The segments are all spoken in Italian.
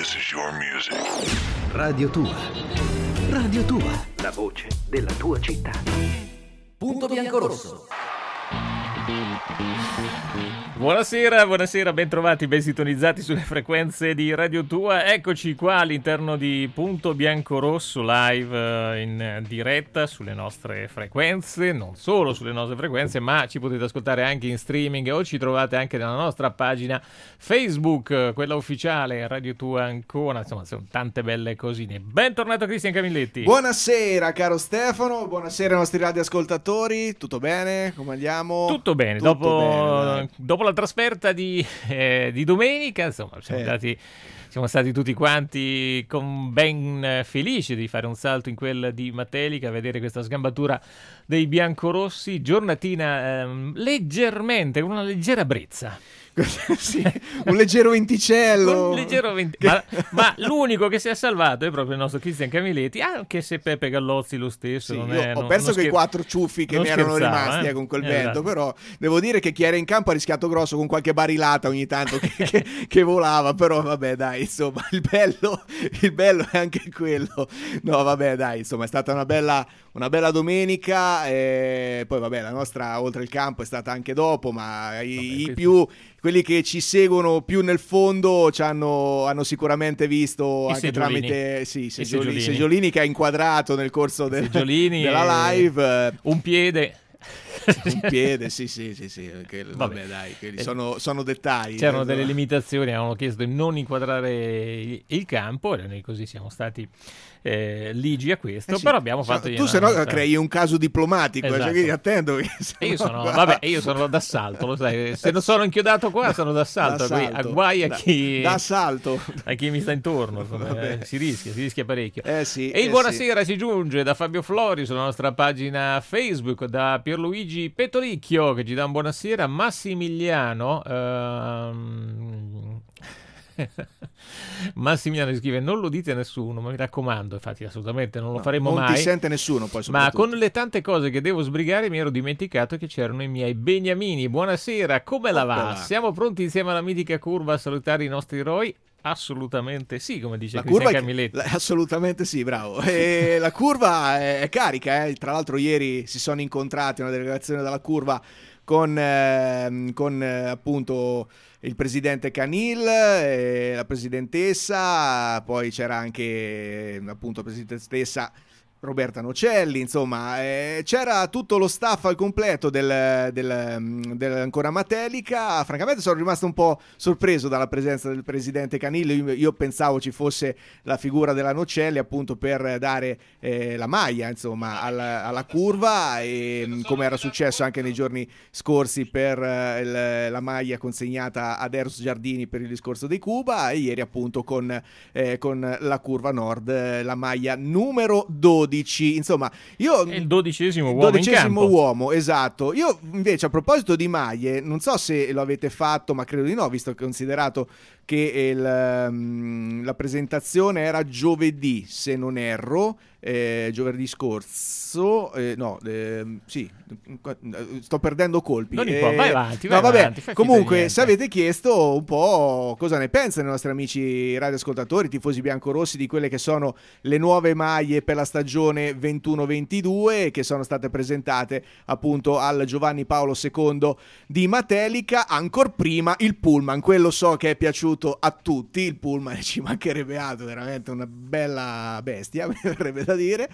This is your music. Radio Tua. Radio Tua. La voce della tua città. Punto Biancorosso. Buonasera, ben trovati, ben sintonizzati sulle frequenze di Radio Tua. Eccoci qua all'interno di Punto Biancorosso live in diretta sulle nostre frequenze, non solo sulle nostre frequenze, ma ci potete ascoltare anche in streaming o ci trovate anche nella nostra pagina Facebook, quella ufficiale Radio Tua Ancona. Insomma, sono tante belle cosine. Bentornato Cristian Camilletti. Buonasera caro Stefano, buonasera ai nostri radioascoltatori. Tutto bene? Come andiamo? Tutto bene, dopo la trasferta di domenica, insomma, siamo stati tutti quanti ben felici di fare un salto in quella di Matelica, a vedere questa sgambatura dei biancorossi, giornatina leggermente, una leggera brezza. Sì, un leggero venticello. Ma l'unico che si è salvato è proprio il nostro Cristian Camilletti, anche se Peppe Gallozzi lo stesso. Sì, ho perso quei 4 ciuffi che mi erano rimasti con quel vento, però devo dire che chi era in campo ha rischiato grosso con qualche barilata ogni tanto che volava, però vabbè dai, insomma il bello è anche quello. No vabbè dai, insomma è stata una bella domenica, e poi vabbè la nostra oltre il campo è stata anche dopo, ma quelli che ci seguono più nel fondo hanno sicuramente visto anche seggiolini. Tramite seggiolini che ha inquadrato nel corso della live. Un piede, sì. Vabbè dai, sono dettagli. C'erano delle limitazioni, avevano chiesto di non inquadrare il campo e noi così siamo stati ligi a questo, però abbiamo fatto... Tu se no crei un caso diplomatico, esatto. Cioè, quindi attendo che io sono d'assalto, lo sai, se non sono inchiodato qua sono d'assalto. Guai a chi mi sta intorno, si rischia parecchio. Il buonasera si giunge da Fabio Flori sulla nostra pagina Facebook, da Pierluigi Petolicchio che ci dà un buonasera, Massimiliano scrive: non lo dite a nessuno, ma mi raccomando, infatti assolutamente non lo faremo mai. Non ti sente nessuno poi, ma con le tante cose che devo sbrigare mi ero dimenticato che c'erano i miei beniamini. Buonasera, come la va? Siamo pronti insieme alla mitica curva a salutare i nostri eroi? Assolutamente sì, come dice Cristian Camilletti. Assolutamente sì, bravo. E la curva è carica, tra l'altro ieri si sono incontrati una delegazione dalla curva con appunto il presidente Canil e la presidentessa, poi c'era anche appunto la presidentessa Roberta Nocelli, insomma c'era tutto lo staff al completo dell'Ancona Matelica. Francamente sono rimasto un po' sorpreso dalla presenza del presidente Canillo. Io pensavo ci fosse la figura della Nocelli appunto per dare la maglia insomma alla curva, e come era successo anche nei giorni scorsi per la maglia consegnata ad Eros Giardini per il discorso dei Cuba, e ieri appunto con la curva nord la maglia numero 12. Insomma, io il 12° uomo, esatto. Io invece, a proposito di maglie, non so se lo avete fatto, ma credo di no, visto che considerato che la presentazione era giovedì, se non erro, giovedì scorso, sì, sto perdendo colpi. Vai avanti. Comunque, se avete chiesto un po' cosa ne pensano i nostri amici radioascoltatori, tifosi biancorossi, di quelle che sono le nuove maglie per la stagione 21-22 che sono state presentate appunto al Giovanni Paolo II di Matelica, ancor prima il pullman, quello so che è piaciuto a tutti, il pullman ci mancherebbe altro, veramente una bella bestia, mi verrebbe da dire,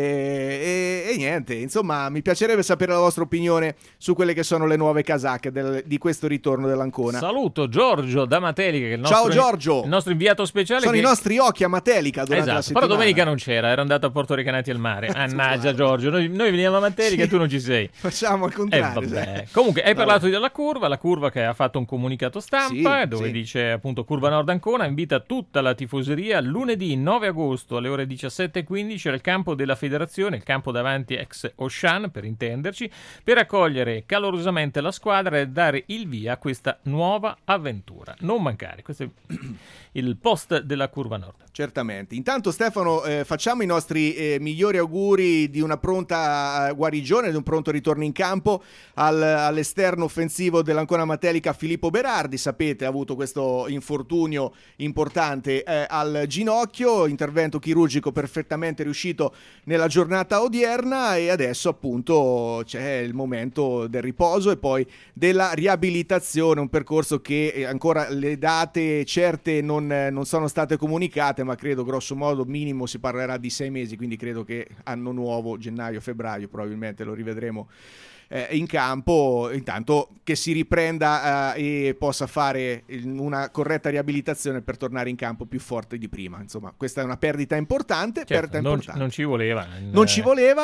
e niente, insomma mi piacerebbe sapere la vostra opinione su quelle che sono le nuove casacche di questo ritorno dell'Ancona. Saluto Giorgio da Matelica, che è ciao Giorgio, il nostro inviato speciale, sono i nostri occhi a Matelica durante la settimana. Però domenica non c'era, era andato a Porto Recanati al mare. Mannaggia Giorgio, noi veniamo a Matelica e tu non ci sei. Facciamo al contrario. Comunque hai parlato della curva, la curva che ha fatto un comunicato stampa dove dice appunto Curva Nord Ancona invita tutta la tifoseria lunedì 9 agosto alle ore 17:15 costruisce il campo della federazione, il campo davanti ex Auchan per intenderci, per accogliere calorosamente la squadra e dare il via a questa nuova avventura. Non mancare, questo è il post della Curva Nord. Certamente. Intanto Stefano, facciamo i nostri migliori auguri di una pronta guarigione, di un pronto ritorno in campo all'esterno offensivo dell'Ancona Matelica Filippo Berardi. Sapete, ha avuto questo infortunio importante al ginocchio, intervento chirurgico perfettamente riuscito nella giornata odierna, e adesso appunto c'è il momento del riposo e poi della riabilitazione, un percorso che ancora le date certe non sono state comunicate, ma credo grosso modo minimo si parlerà di 6 mesi, quindi credo che anno nuovo, gennaio-febbraio probabilmente lo rivedremo in campo, intanto che si riprenda e possa fare una corretta riabilitazione per tornare in campo più forte di prima. Insomma, questa è una perdita importante. Certo, non ci voleva. Non ci voleva,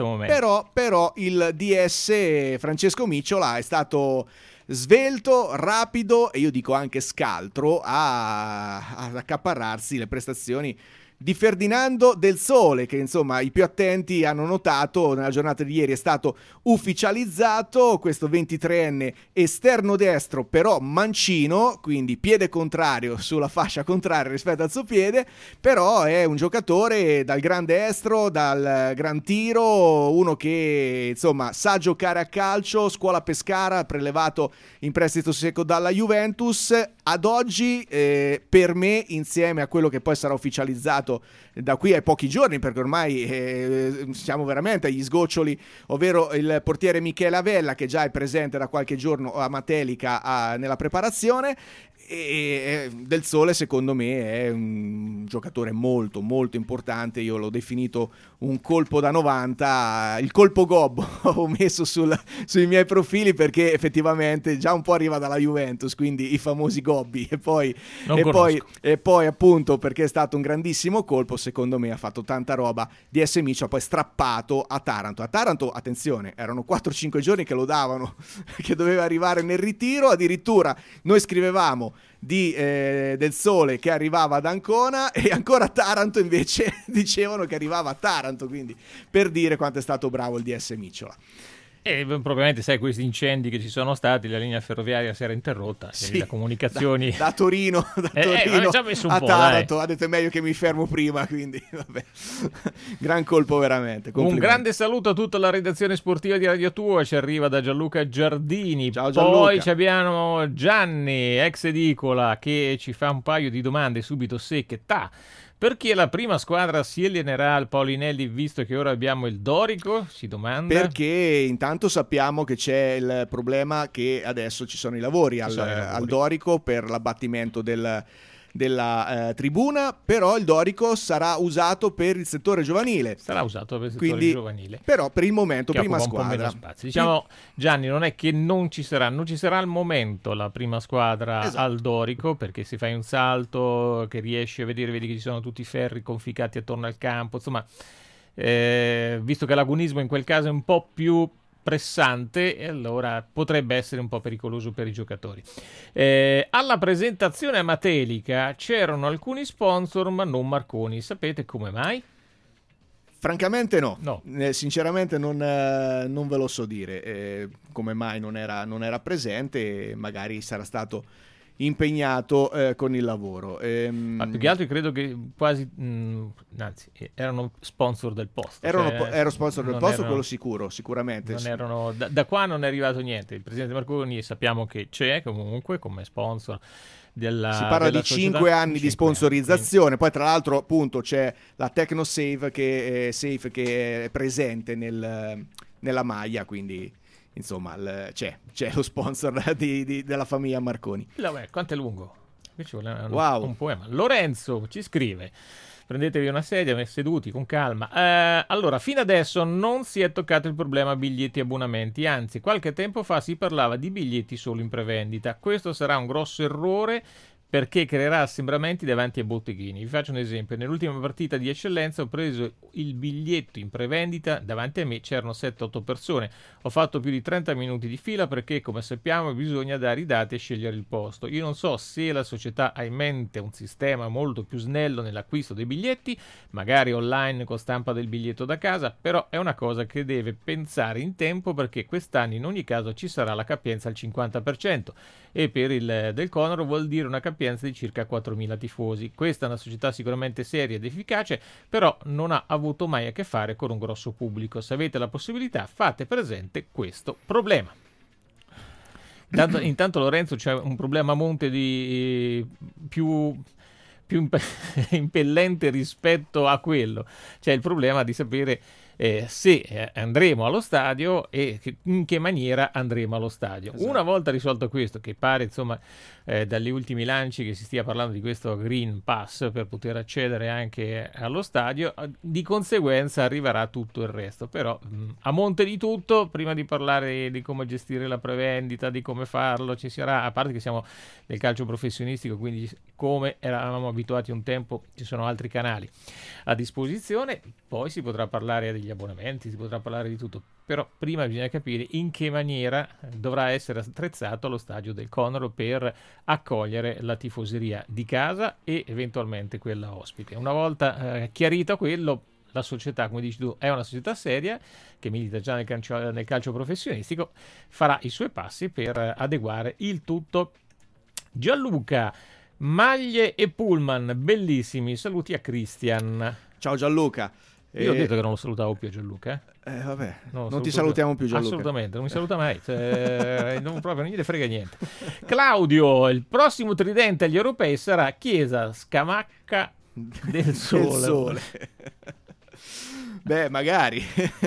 però il DS Francesco Micciola è stato svelto, rapido e io dico anche scaltro ad accaparrarsi le prestazioni di Ferdinando Del Sole, che insomma i più attenti hanno notato nella giornata di ieri è stato ufficializzato questo 23enne esterno destro, però mancino, quindi piede contrario sulla fascia contraria rispetto al suo piede, però è un giocatore dal gran destro, dal gran tiro, uno che insomma sa giocare a calcio, scuola Pescara, prelevato in prestito secco dalla Juventus. Ad oggi per me, insieme a quello che poi sarà ufficializzato da qui ai pochi giorni, perché ormai siamo veramente agli sgoccioli, ovvero il portiere Michele Avella, che già è presente da qualche giorno a Matelica nella preparazione, e Del Sole secondo me è un giocatore molto molto importante. Io l'ho definito un colpo da 90, il colpo Gobbo ho messo sui miei profili, perché effettivamente già un po' arriva dalla Juventus, quindi i famosi Gobbi, e poi appunto perché è stato un grandissimo colpo, secondo me ha fatto tanta roba. DS Micio ha poi strappato a Taranto, attenzione, erano 4-5 giorni che lo davano che doveva arrivare nel ritiro, addirittura noi scrivevamo Del Sole che arrivava ad Ancona, e ancora Taranto invece dicevano che arrivava a Taranto, quindi per dire quanto è stato bravo il DS Micciola. E probabilmente sai, questi incendi che ci sono stati, la linea ferroviaria si era interrotta, sì, le comunicazioni da Torino ci ha messo un a po', Taranto, ha detto è meglio che mi fermo prima, quindi vabbè. Gran colpo veramente. Un grande saluto a tutta la redazione sportiva di Radio Tua, ci arriva da Gianluca Giardini. Ciao Gianluca. Poi ci abbiamo Gianni, ex edicola, che ci fa un paio di domande subito secche. Perché la prima squadra si allienerà al Paulinelli, visto che ora abbiamo il Dorico? Si domanda. Perché intanto sappiamo che c'è il problema che adesso ci sono i lavori al Dorico per l'abbattimento della tribuna, però il Dorico sarà usato per il settore giovanile. Giovanile. Però per il momento che prima squadra. Diciamo, Gianni, non è che non ci sarà al momento la prima squadra, esatto, al Dorico, perché se fai un salto che riesci a vedere, vedi che ci sono tutti i ferri conficcati attorno al campo, insomma, visto che l'agonismo in quel caso è un po' più pressante, e allora potrebbe essere un po' pericoloso per i giocatori. Alla presentazione a Matelica c'erano alcuni sponsor ma non Marconi. Sapete come mai? Francamente no. Sinceramente non ve lo so dire come mai non era presente, magari sarà stato impegnato con il lavoro. Ma più che altro credo che quasi erano sponsor del posto. Ero sponsor del posto, quello sicuramente. Non erano, da qua non è arrivato niente. Il presidente Marconi sappiamo che c'è comunque come sponsor. Si parla di 5 anni di sponsorizzazione, poi tra l'altro appunto c'è la TecnoSafe che è presente nella maglia, quindi insomma c'è lo sponsor della famiglia Marconi. Quanto è lungo? Wow. Un poema. Lorenzo ci scrive: prendetevi una sedia, seduti con calma. Allora, fino adesso non si è toccato il problema biglietti e abbonamenti, anzi qualche tempo fa si parlava di biglietti solo in prevendita. Questo sarà un grosso errore perché creerà assembramenti davanti ai botteghini. Vi faccio un esempio: nell'ultima partita di Eccellenza ho preso il biglietto in prevendita, davanti a me c'erano 7-8 persone, ho fatto più di 30 minuti di fila perché, come sappiamo, bisogna dare i dati e scegliere il posto. Io non so se la società ha in mente un sistema molto più snello nell'acquisto dei biglietti, magari online con stampa del biglietto da casa, però è una cosa che deve pensare in tempo, perché quest'anno in ogni caso ci sarà la capienza al 50% e per il del Conoro vuol dire una capienza di circa 4.000 tifosi. Questa è una società sicuramente seria ed efficace, però non ha avuto mai a che fare con un grosso pubblico. Se avete la possibilità, fate presente questo problema. Intanto Lorenzo, c'è un problema a monte di più impellente rispetto a quello. C'è il problema di sapere se andremo allo stadio e in che maniera andremo allo stadio. Esatto. Una volta risolto questo, che pare insomma dagli ultimi lanci che si stia parlando di questo Green Pass per poter accedere anche allo stadio, di conseguenza arriverà tutto il resto. Però a monte di tutto, prima di parlare di come gestire la prevendita, di come farlo, ci sarà, a parte che siamo nel calcio professionistico, quindi come eravamo abituati un tempo, ci sono altri canali a disposizione, poi si potrà parlare degli abbonamenti, si potrà parlare di tutto, però prima bisogna capire in che maniera dovrà essere attrezzato lo stadio del Conoro per accogliere la tifoseria di casa e eventualmente quella ospite. Una volta chiarito quello, la società, come dici tu, è una società seria che milita già nel calcio professionistico, farà i suoi passi per adeguare il tutto. Gianluca, maglie e pullman bellissimi, saluti a Christian. Ciao Gianluca. Io ho detto che non lo salutavo più a Gianluca. Vabbè, non ti salutiamo più Gianluca. Assolutamente, non mi saluta mai, proprio non gli frega niente. Claudio, il prossimo tridente agli europei sarà Chiesa, Scamacca del Sole. Beh, magari.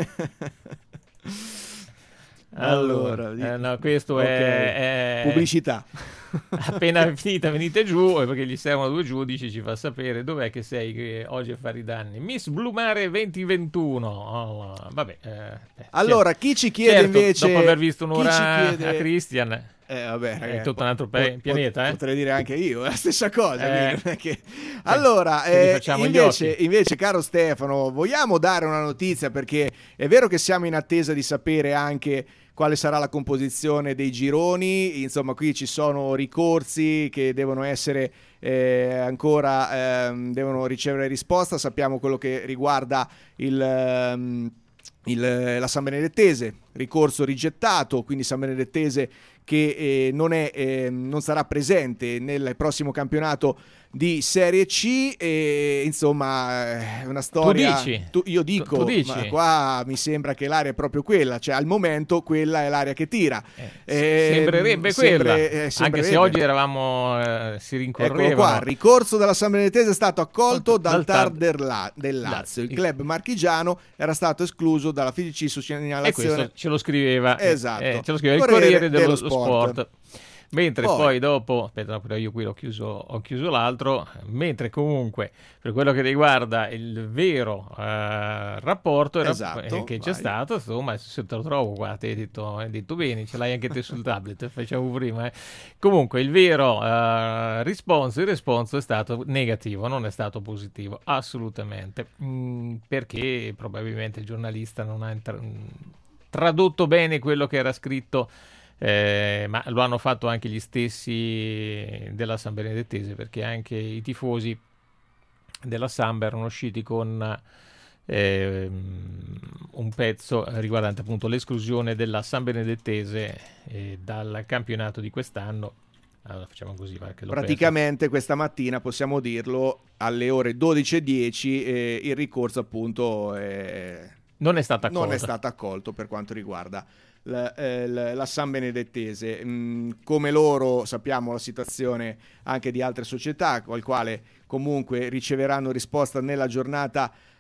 Allora, no, questo è pubblicità. Appena finita venite giù, perché gli servono 2 giudici, ci fa sapere dov'è che sei che oggi a fare i danni. Miss Blumare 2021. Oh, vabbè. Allora, chi ci chiede invece, dopo aver visto un'ora a Christian, vabbè, è tutto un altro pianeta. Potrei dire anche io la stessa cosa. Allora, invece, caro Stefano, vogliamo dare una notizia, perché è vero che siamo in attesa di sapere anche quale sarà la composizione dei gironi. Insomma, qui ci sono ricorsi che devono essere ancora devono ricevere risposta. Sappiamo quello che riguarda la San Benedettese, ricorso rigettato, quindi San Benedettese che non sarà presente nel prossimo campionato di Serie C, e insomma è una storia. Io dico, tu dici. Ma qua mi sembra che l'area è proprio quella, cioè al momento quella è l'area che tira. Sembrerebbe quella, anche se oggi si rincorreva. Eccolo qua, ricorso della San Benedettese è stato accolto dal TAR del Lazio. Il club marchigiano era stato escluso dalla FIGC su segnalazione. E questo ce lo scriveva. Esatto. Ce lo scriveva il Corriere dello Sport. Mentre poi dopo, aspetta, io qui ho chiuso l'altro, mentre comunque per quello che riguarda il vero rapporto che c'è stato, insomma, se te lo trovo qua, ti hai detto bene, ce l'hai anche te sul tablet, facciamo prima. Comunque il vero il responso è stato negativo, non è stato positivo, assolutamente, perché probabilmente il giornalista non ha tradotto bene quello che era scritto. Ma lo hanno fatto anche gli stessi della San Benedettese, perché anche i tifosi della Samba erano usciti con un pezzo riguardante appunto l'esclusione della San Benedettese dal campionato di quest'anno. Allora facciamo così, praticamente questa mattina, possiamo dirlo, alle ore 12:10 il ricorso appunto non è stato accolto per quanto riguarda la San Benedettese. Come loro sappiamo la situazione anche di altre società, al quale comunque riceveranno risposta nella giornata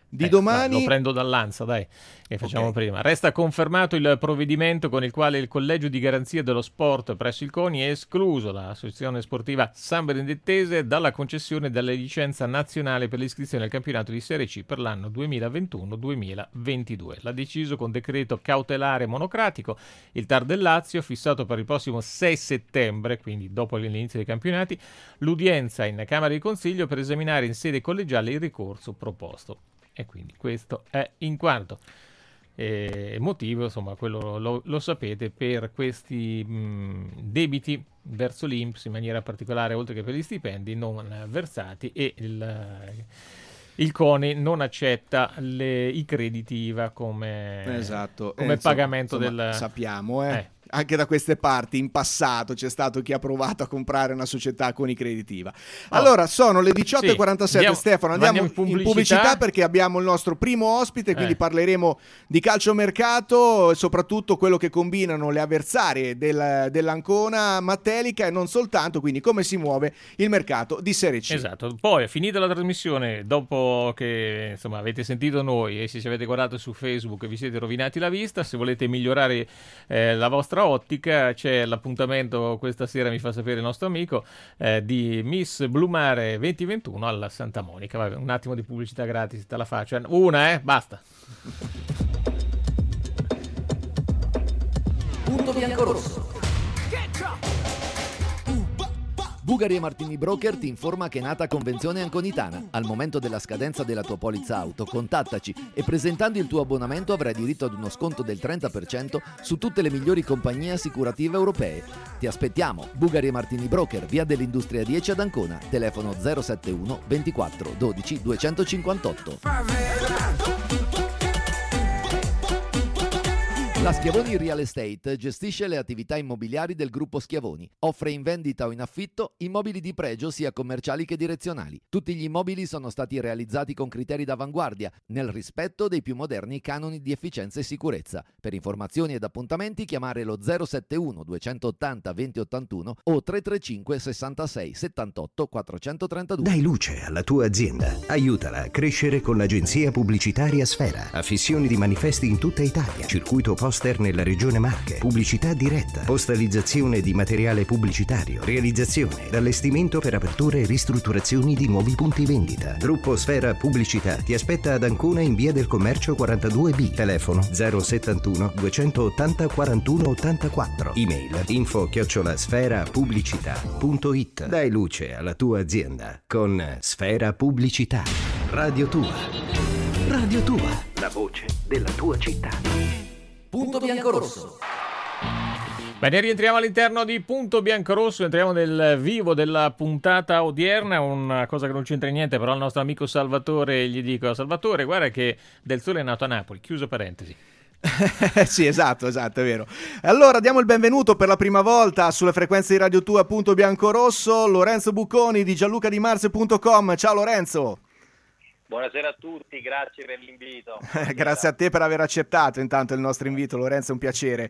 di domani. Lo prendo dall'Ansa, dai, che facciamo prima. Resta confermato il provvedimento con il quale il collegio di garanzia dello sport presso il CONI è escluso dall'associazione sportiva San Benedettese dalla concessione della licenza nazionale per l'iscrizione al campionato di Serie C per l'anno 2021-2022. L'ha deciso con decreto cautelare monocratico il TAR del Lazio, fissato per il prossimo 6 settembre, quindi dopo l'inizio dei campionati, l'udienza in Camera di Consiglio per esaminare in sede collegiale il ricorso proposto. E quindi questo è in quanto motivo, insomma, quello lo sapete, per questi debiti verso l'INPS in maniera particolare, oltre che per gli stipendi non versati, e il CONI non accetta i crediti IVA come pagamento insomma, del... Sappiamo, anche da queste parti in passato c'è stato chi ha provato a comprare una società con i crediti IVA. Allora, sono le 18:47, Stefano, andiamo in pubblicità perché abbiamo il nostro primo ospite, quindi parleremo di calciomercato e soprattutto quello che combinano le avversarie dell'Ancona Matelica e non soltanto, quindi come si muove il mercato di Serie C. Esatto, poi finita la trasmissione, dopo che insomma avete sentito noi e se ci avete guardato su Facebook e vi siete rovinati la vista, se volete migliorare la vostra ottica, c'è l'appuntamento questa sera, mi fa sapere il nostro amico, di Miss Blumare 2021 alla Santa Monica. Vabbè, un attimo di pubblicità gratis, te la faccio. Basta. Punto bianco-rosso. Bugari e Martini Broker ti informa che è nata Convenzione Anconitana. Al momento della scadenza della tua polizza auto, contattaci e presentando il tuo abbonamento avrai diritto ad uno sconto del 30% su tutte le migliori compagnie assicurative europee. Ti aspettiamo, Bugari e Martini Broker, via dell'Industria 10 ad Ancona, telefono 071 24 12 258. La Schiavoni Real Estate gestisce le attività immobiliari del gruppo Schiavoni. Offre in vendita o in affitto immobili di pregio sia commerciali che direzionali. Tutti gli immobili sono stati realizzati con criteri d'avanguardia, nel rispetto dei più moderni canoni di efficienza e sicurezza. Per informazioni ed appuntamenti chiamare lo 071 280 2081 o 335 66 78 432. Dai luce alla tua azienda. Aiutala a crescere con l'agenzia pubblicitaria Sfera. Affissioni di manifesti in tutta Italia. Circuito poster nella regione Marche, pubblicità diretta, postalizzazione di materiale pubblicitario, realizzazione, allestimento per aperture e ristrutturazioni di nuovi punti vendita. Gruppo Sfera Pubblicità ti aspetta ad Ancona in via del Commercio 42B, telefono 071 280 41 84, email info@sferapubblicità.it. Dai luce alla tua azienda con Sfera Pubblicità. Radio Tua, la voce della tua città. Punto bianco-rosso. Bene, rientriamo all'interno di Punto Bianco-Rosso, entriamo nel vivo della puntata odierna, una cosa che non c'entra niente, però al nostro amico Salvatore gli dico: Salvatore, guarda che Del Sole è nato a Napoli, chiuso parentesi. Sì, esatto, è vero. Allora diamo il benvenuto per la prima volta sulle frequenze di Radio Tua Punto Bianco-Rosso, Lorenzo Bucconi di gianlucadimarse.com. Ciao Lorenzo. Buonasera a tutti, grazie per l'invito. Grazie a te per aver accettato intanto il nostro invito, Lorenzo, è un piacere.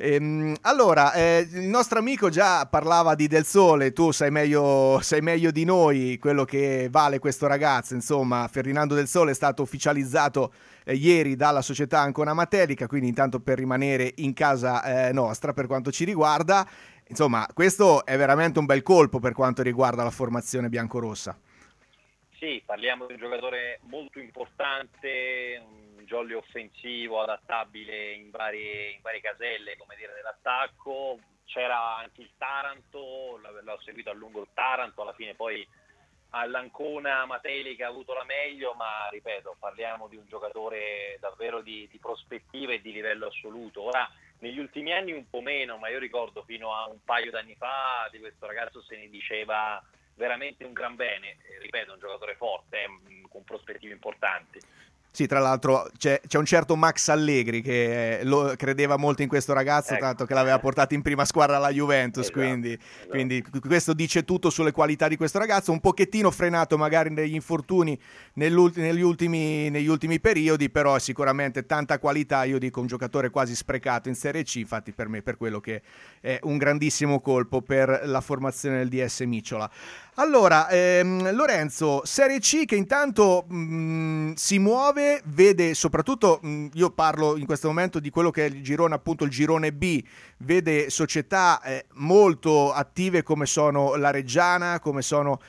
Allora, il nostro amico già parlava di Del Sole, tu sai meglio di noi quello che vale questo ragazzo, insomma. Ferdinando Del Sole è stato ufficializzato ieri dalla società Ancona Matelica, quindi intanto per rimanere in casa nostra per quanto ci riguarda, insomma, questo è veramente un bel colpo per quanto riguarda la formazione biancorossa. Sì, parliamo di un giocatore molto importante, un jolly offensivo, adattabile in varie caselle, come dire, dell'attacco. C'era anche il Taranto, l'ho seguito a lungo il Taranto, alla fine poi all'Ancona Matelica ha avuto la meglio, ma ripeto, parliamo di un giocatore davvero di prospettiva e di livello assoluto. Ora, negli ultimi anni un po' meno, ma io ricordo fino a un paio d'anni fa di questo ragazzo se ne diceva veramente un gran bene, ripeto, un giocatore forte, con prospettive importanti. Sì, tra l'altro c'è un certo Max Allegri che lo credeva molto in questo ragazzo, tanto che l'aveva portato in prima squadra alla Juventus, esatto. Quindi questo dice tutto sulle qualità di questo ragazzo, un pochettino frenato magari negli infortuni negli ultimi periodi, però sicuramente tanta qualità, io dico un giocatore quasi sprecato in Serie C, infatti per me per quello che è un grandissimo colpo per la formazione del DS Micciola. Allora, Lorenzo, Serie C che intanto si muove 19 vede soprattutto, io parlo in questo momento di quello che è il girone, appunto il girone B, vede società molto attive come sono la Reggiana, come sono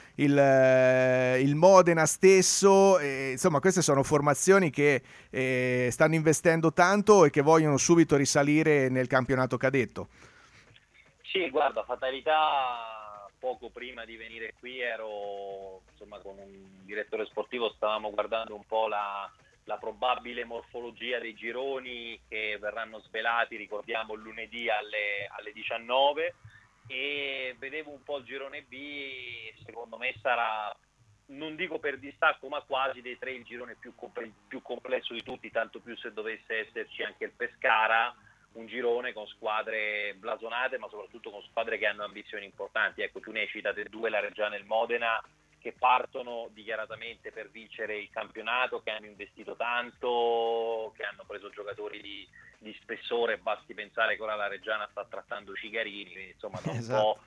il Modena stesso, insomma queste sono formazioni che stanno investendo tanto e che vogliono subito risalire nel campionato cadetto. Sì, guarda, fatalità, poco prima di venire qui ero, insomma, con un direttore sportivo, stavamo guardando un po' la probabile morfologia dei gironi che verranno svelati, ricordiamo, lunedì alle 19, e vedevo un po' il girone B. Secondo me sarà, non dico per distacco, ma quasi dei tre il girone più complesso di tutti, tanto più se dovesse esserci anche il Pescara, un girone con squadre blasonate, ma soprattutto con squadre che hanno ambizioni importanti. Ecco, tu ne hai citate due, la Reggiana e il Modena, che partono dichiaratamente per vincere il campionato, che hanno investito tanto, che hanno preso giocatori di spessore. Basti pensare che ora la Reggiana sta trattando Cigarini, quindi insomma da un po'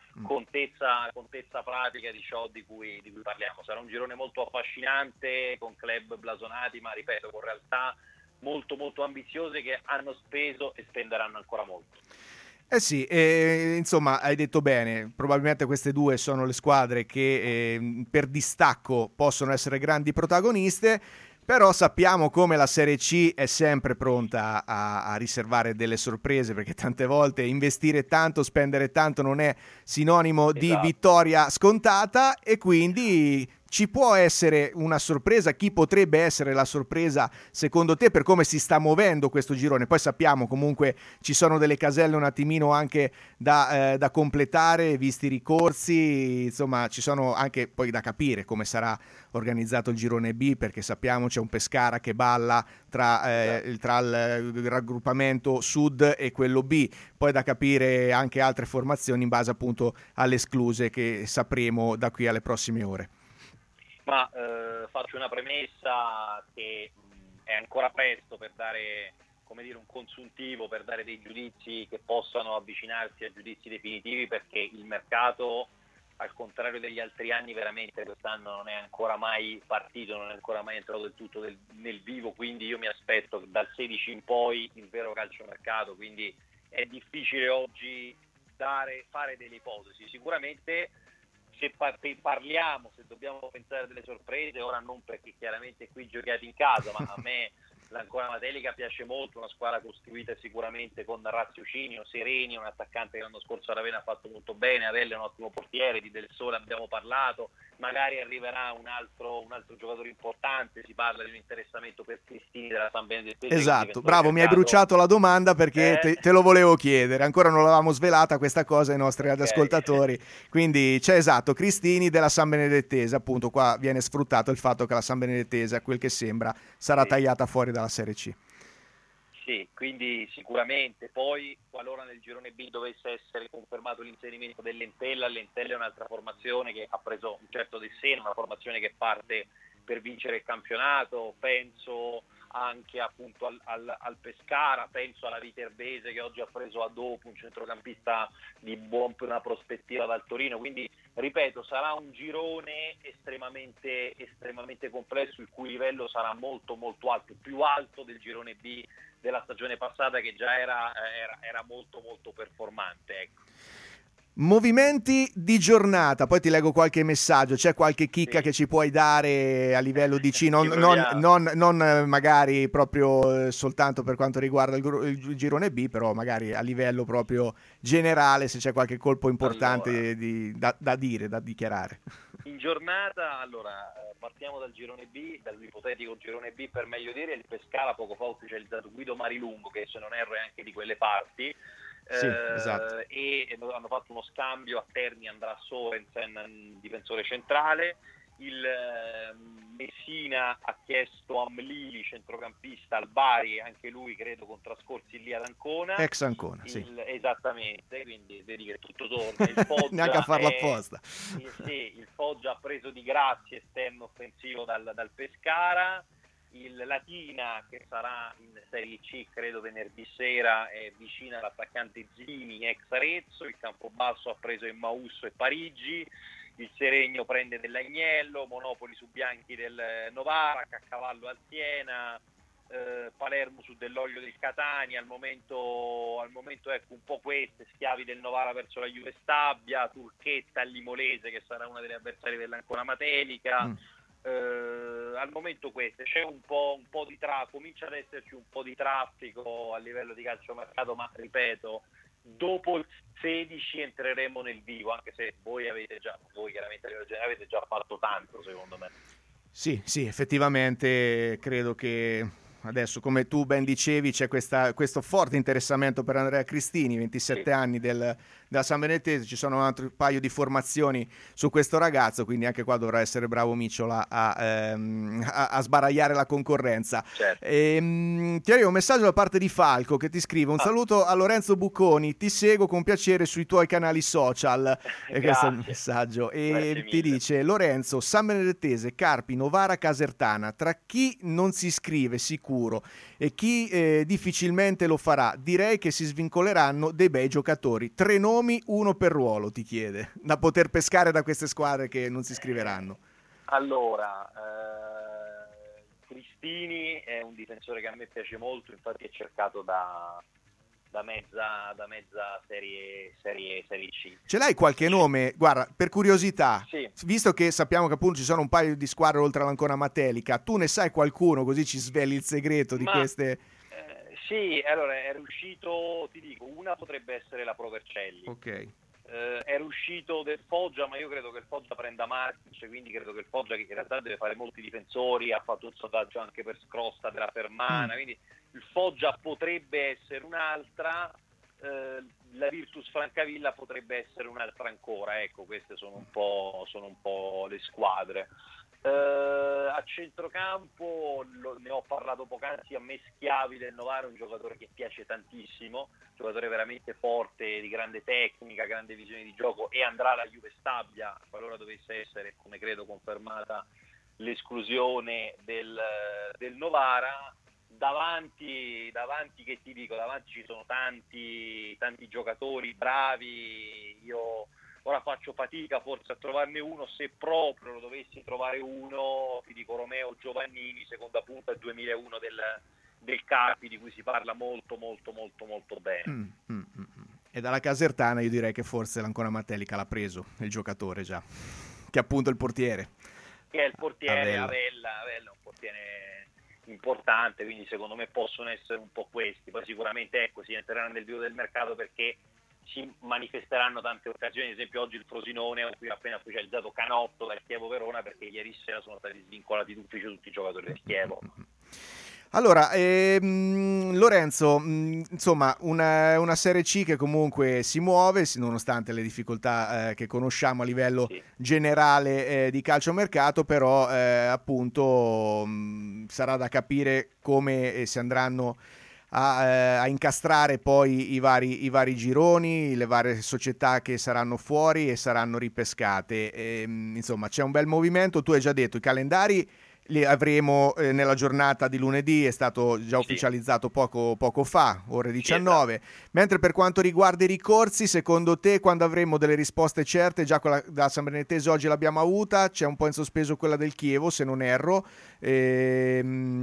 contezza pratica di ciò di cui parliamo. Sarà un girone molto affascinante, con club blasonati, ma ripeto, con realtà molto molto ambiziose, che hanno speso e spenderanno ancora molto. Sì, insomma hai detto bene, probabilmente queste due sono le squadre che per distacco possono essere grandi protagoniste, però sappiamo come la Serie C è sempre pronta a riservare delle sorprese, perché tante volte investire tanto, spendere tanto non è sinonimo di vittoria scontata, e quindi ci può essere una sorpresa. Chi potrebbe essere la sorpresa secondo te per come si sta muovendo questo girone? Poi sappiamo comunque ci sono delle caselle un attimino anche da completare, visti i ricorsi, insomma ci sono anche poi da capire come sarà organizzato il girone B, perché sappiamo c'è un Pescara che balla tra il raggruppamento Sud e quello B, poi da capire anche altre formazioni in base appunto alle escluse che sapremo da qui alle prossime ore. Ma faccio una premessa che è ancora presto per dare, come dire, un consuntivo, per dare dei giudizi che possano avvicinarsi a giudizi definitivi, perché il mercato, al contrario degli altri anni, veramente quest'anno non è ancora mai partito, non è ancora mai entrato del tutto nel vivo, quindi io mi aspetto che dal 16 in poi il vero calciomercato, quindi è difficile oggi fare delle ipotesi. Sicuramente se parliamo, se dobbiamo pensare a delle sorprese, ora non perché chiaramente qui giochiate in casa, ma a me l'Ancona Matelica piace molto, una squadra costruita sicuramente con Raziocinio, Sereni, un attaccante che l'anno scorso a Ravenna ha fatto molto bene, Avelle è un ottimo portiere, di Del Sole abbiamo parlato, magari arriverà un altro giocatore importante, si parla di un interessamento per Cristini della San Benedettese. Esatto, bravo, mi hai bruciato la domanda perché te lo volevo chiedere, ancora non l'avevamo svelata questa cosa ai nostri radioascoltatori, quindi c'è esatto, Cristini della San Benedettese, appunto qua viene sfruttato il fatto che la San Benedettese, a quel che sembra, sarà tagliata fuori dalla Serie C. Sì, quindi sicuramente. Poi qualora nel girone B dovesse essere confermato l'inserimento dell'Entella, l'Entella è un'altra formazione che ha preso un certo destino, una formazione che parte per vincere il campionato. Penso anche appunto al Pescara, penso alla Viterbese che oggi ha preso a dopo un centrocampista di buona prospettiva dal Torino, quindi ripeto, sarà un girone estremamente complesso, il cui livello sarà molto molto alto, più alto del girone B della stagione passata, che già era molto molto performante, ecco. Movimenti di giornata, poi ti leggo qualche messaggio, c'è qualche chicca che ci puoi dare a livello di C, non magari proprio soltanto per quanto riguarda il girone B, però magari a livello proprio generale, se c'è qualche colpo importante da dichiarare. In giornata, allora, partiamo dal girone B, dall'ipotetico girone B per meglio dire. Il Pescara poco fa ha ufficializzato Guido Marilungo, che se non erro è anche di quelle parti. Sì, esatto. E hanno fatto uno scambio, a Terni andrà Sorensen, difensore centrale. Il Messina ha chiesto Amlili, centrocampista, al Bari, anche lui credo con trascorsi lì ad Ancona, ex Ancona, sì. Esattamente, quindi vedi che tutto torna. Il Foggia neanche a farlo apposta. Il Foggia ha preso Di Grazia, esterno offensivo dal Pescara. Il Latina, che sarà in Serie C credo venerdì sera, è vicino all'attaccante Zini, ex Arezzo. Il Campobasso ha preso Emmausso e Parigi. il Seregno prende dell'Agnello, Monopoli su Bianchi del Novara, Caccavallo al Siena, Palermo su dell'Olio del Catania, al momento ecco un po' queste, Schiavi del Novara verso la Juve Stabia, Turchetta al Limolese che sarà una delle avversarie dell'Ancona Matelica. Al momento queste, c'è un po' di comincia ad esserci un po' di traffico a livello di calciomercato, ma ripeto, dopo il 16 entreremo nel vivo, anche se voi chiaramente a livello generale avete già fatto tanto, secondo me. Sì, effettivamente credo che adesso, come tu ben dicevi, c'è questo forte interessamento per Andrea Cristini, 27 anni della San Benedettese, ci sono un altro paio di formazioni su questo ragazzo, quindi anche qua dovrà essere bravo Micciola a sbaragliare la concorrenza. Certo. Ti arriva un messaggio da parte di Falco che ti scrive: un saluto a Lorenzo Bucconi, ti seguo con piacere sui tuoi canali social. E questo è il messaggio. E ti dice: Lorenzo, San Benedettese, Carpi, Novara, Casertana, tra chi non si iscrive sicuro e chi difficilmente lo farà, direi che si svincoleranno dei bei giocatori. 3 nomi, uno per ruolo, ti chiede, da poter pescare da queste squadre che non si iscriveranno. Allora, Cristini è un difensore che a me piace molto, infatti è cercato da mezza serie C. Ce l'hai qualche nome? Guarda, per curiosità, sì. Visto che sappiamo che appunto ci sono un paio di squadre oltre all'Ancona Matelica, tu ne sai qualcuno, così ci sveli il segreto di queste? Sì, allora è riuscito, ti dico, una potrebbe essere la Pro Vercelli. Ok. È riuscito del Foggia, ma io credo che il Foggia prenda Martic, quindi credo che il Foggia, che in realtà deve fare molti difensori, ha fatto un sondaggio anche per Scrosta della Fermana, quindi il Foggia potrebbe essere un'altra, la Virtus Francavilla potrebbe essere un'altra ancora, ecco, queste sono un po' le squadre. A centrocampo ne ho parlato poc'anzi, a me Schiavi del Novara è un giocatore che piace tantissimo, un giocatore veramente forte, di grande tecnica, grande visione di gioco, e andrà alla Juve Stabia qualora dovesse essere, come credo, confermata l'esclusione del Novara. Davanti che ti dico, davanti ci sono tanti giocatori bravi, io ora faccio fatica forse a trovarne uno, se proprio lo dovessi trovare uno, ti dico Romeo Giovannini, seconda punta del 2001 del Carpi, di cui si parla molto bene. E dalla Casertana io direi che forse l'Ancona Matelica l'ha preso il giocatore già, che è appunto il portiere. Che è il portiere Avella è un portiere importante, quindi secondo me possono essere un po' questi. Poi sicuramente si entreranno nel vivo del mercato perché si manifesteranno tante occasioni, ad esempio oggi il Frosinone ha appena ufficializzato Canotto dal Chievo Verona, perché ieri sera sono stati svincolati d'ufficio tutti i giocatori del Chievo. Allora, Lorenzo, insomma, una Serie C che comunque si muove, nonostante le difficoltà che conosciamo a livello generale di calciomercato, però appunto sarà da capire come si andranno a incastrare poi i vari gironi, le varie società che saranno fuori e saranno ripescate. Insomma, c'è un bel movimento. Tu hai già detto i calendari li avremo nella giornata di lunedì, è stato già ufficializzato poco fa, ore 19. Mentre per quanto riguarda i ricorsi, secondo te quando avremo delle risposte certe? Già quella da San Benedettese oggi l'abbiamo avuta, c'è un po' in sospeso quella del Chievo se non erro, e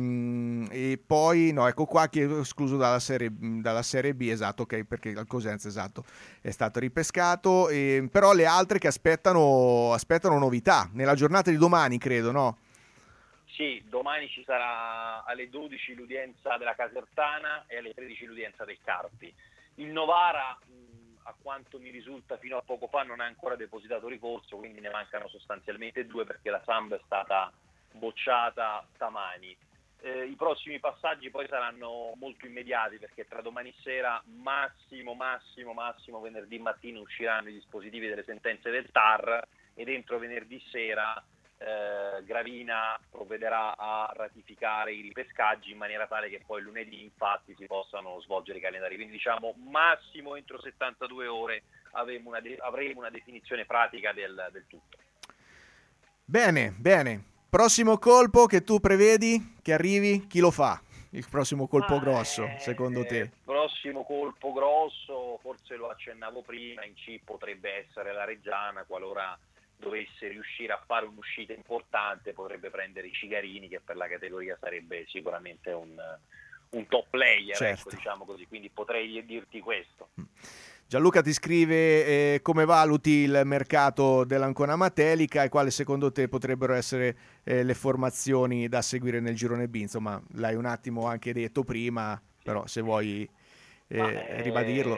poi no, ecco qua che è escluso dalla serie B, esatto, ok, perché il Cosenza è stato ripescato, però le altre che aspettano novità nella giornata di domani, credo, no? Sì, domani ci sarà alle 12 l'udienza della Casertana e alle 13 l'udienza del Carpi. Il Novara, a quanto mi risulta fino a poco fa, non ha ancora depositato ricorso, quindi ne mancano sostanzialmente 2 perché la Samb è stata bocciata stamani. I prossimi passaggi poi saranno molto immediati, perché tra domani sera, massimo venerdì mattina usciranno i dispositivi delle sentenze del TAR e dentro venerdì sera Gravina provvederà a ratificare i ripescaggi in maniera tale che poi lunedì infatti si possano svolgere i calendari, quindi diciamo massimo entro 72 ore avremo una definizione pratica del tutto. Bene, prossimo colpo che tu prevedi che arrivi, chi lo fa? Il prossimo colpo grosso, secondo te? Il prossimo colpo grosso, forse lo accennavo prima, in C potrebbe essere la Reggiana, qualora dovesse riuscire a fare un'uscita importante potrebbe prendere i Cigarini, che per la categoria sarebbe sicuramente un top player, certo. Ecco, diciamo così, quindi potrei dirti questo. Gianluca ti scrive come valuti il mercato dell'Ancona Matelica e quali secondo te potrebbero essere le formazioni da seguire nel girone B. Insomma, l'hai un attimo anche detto prima, però se vuoi ribadirlo.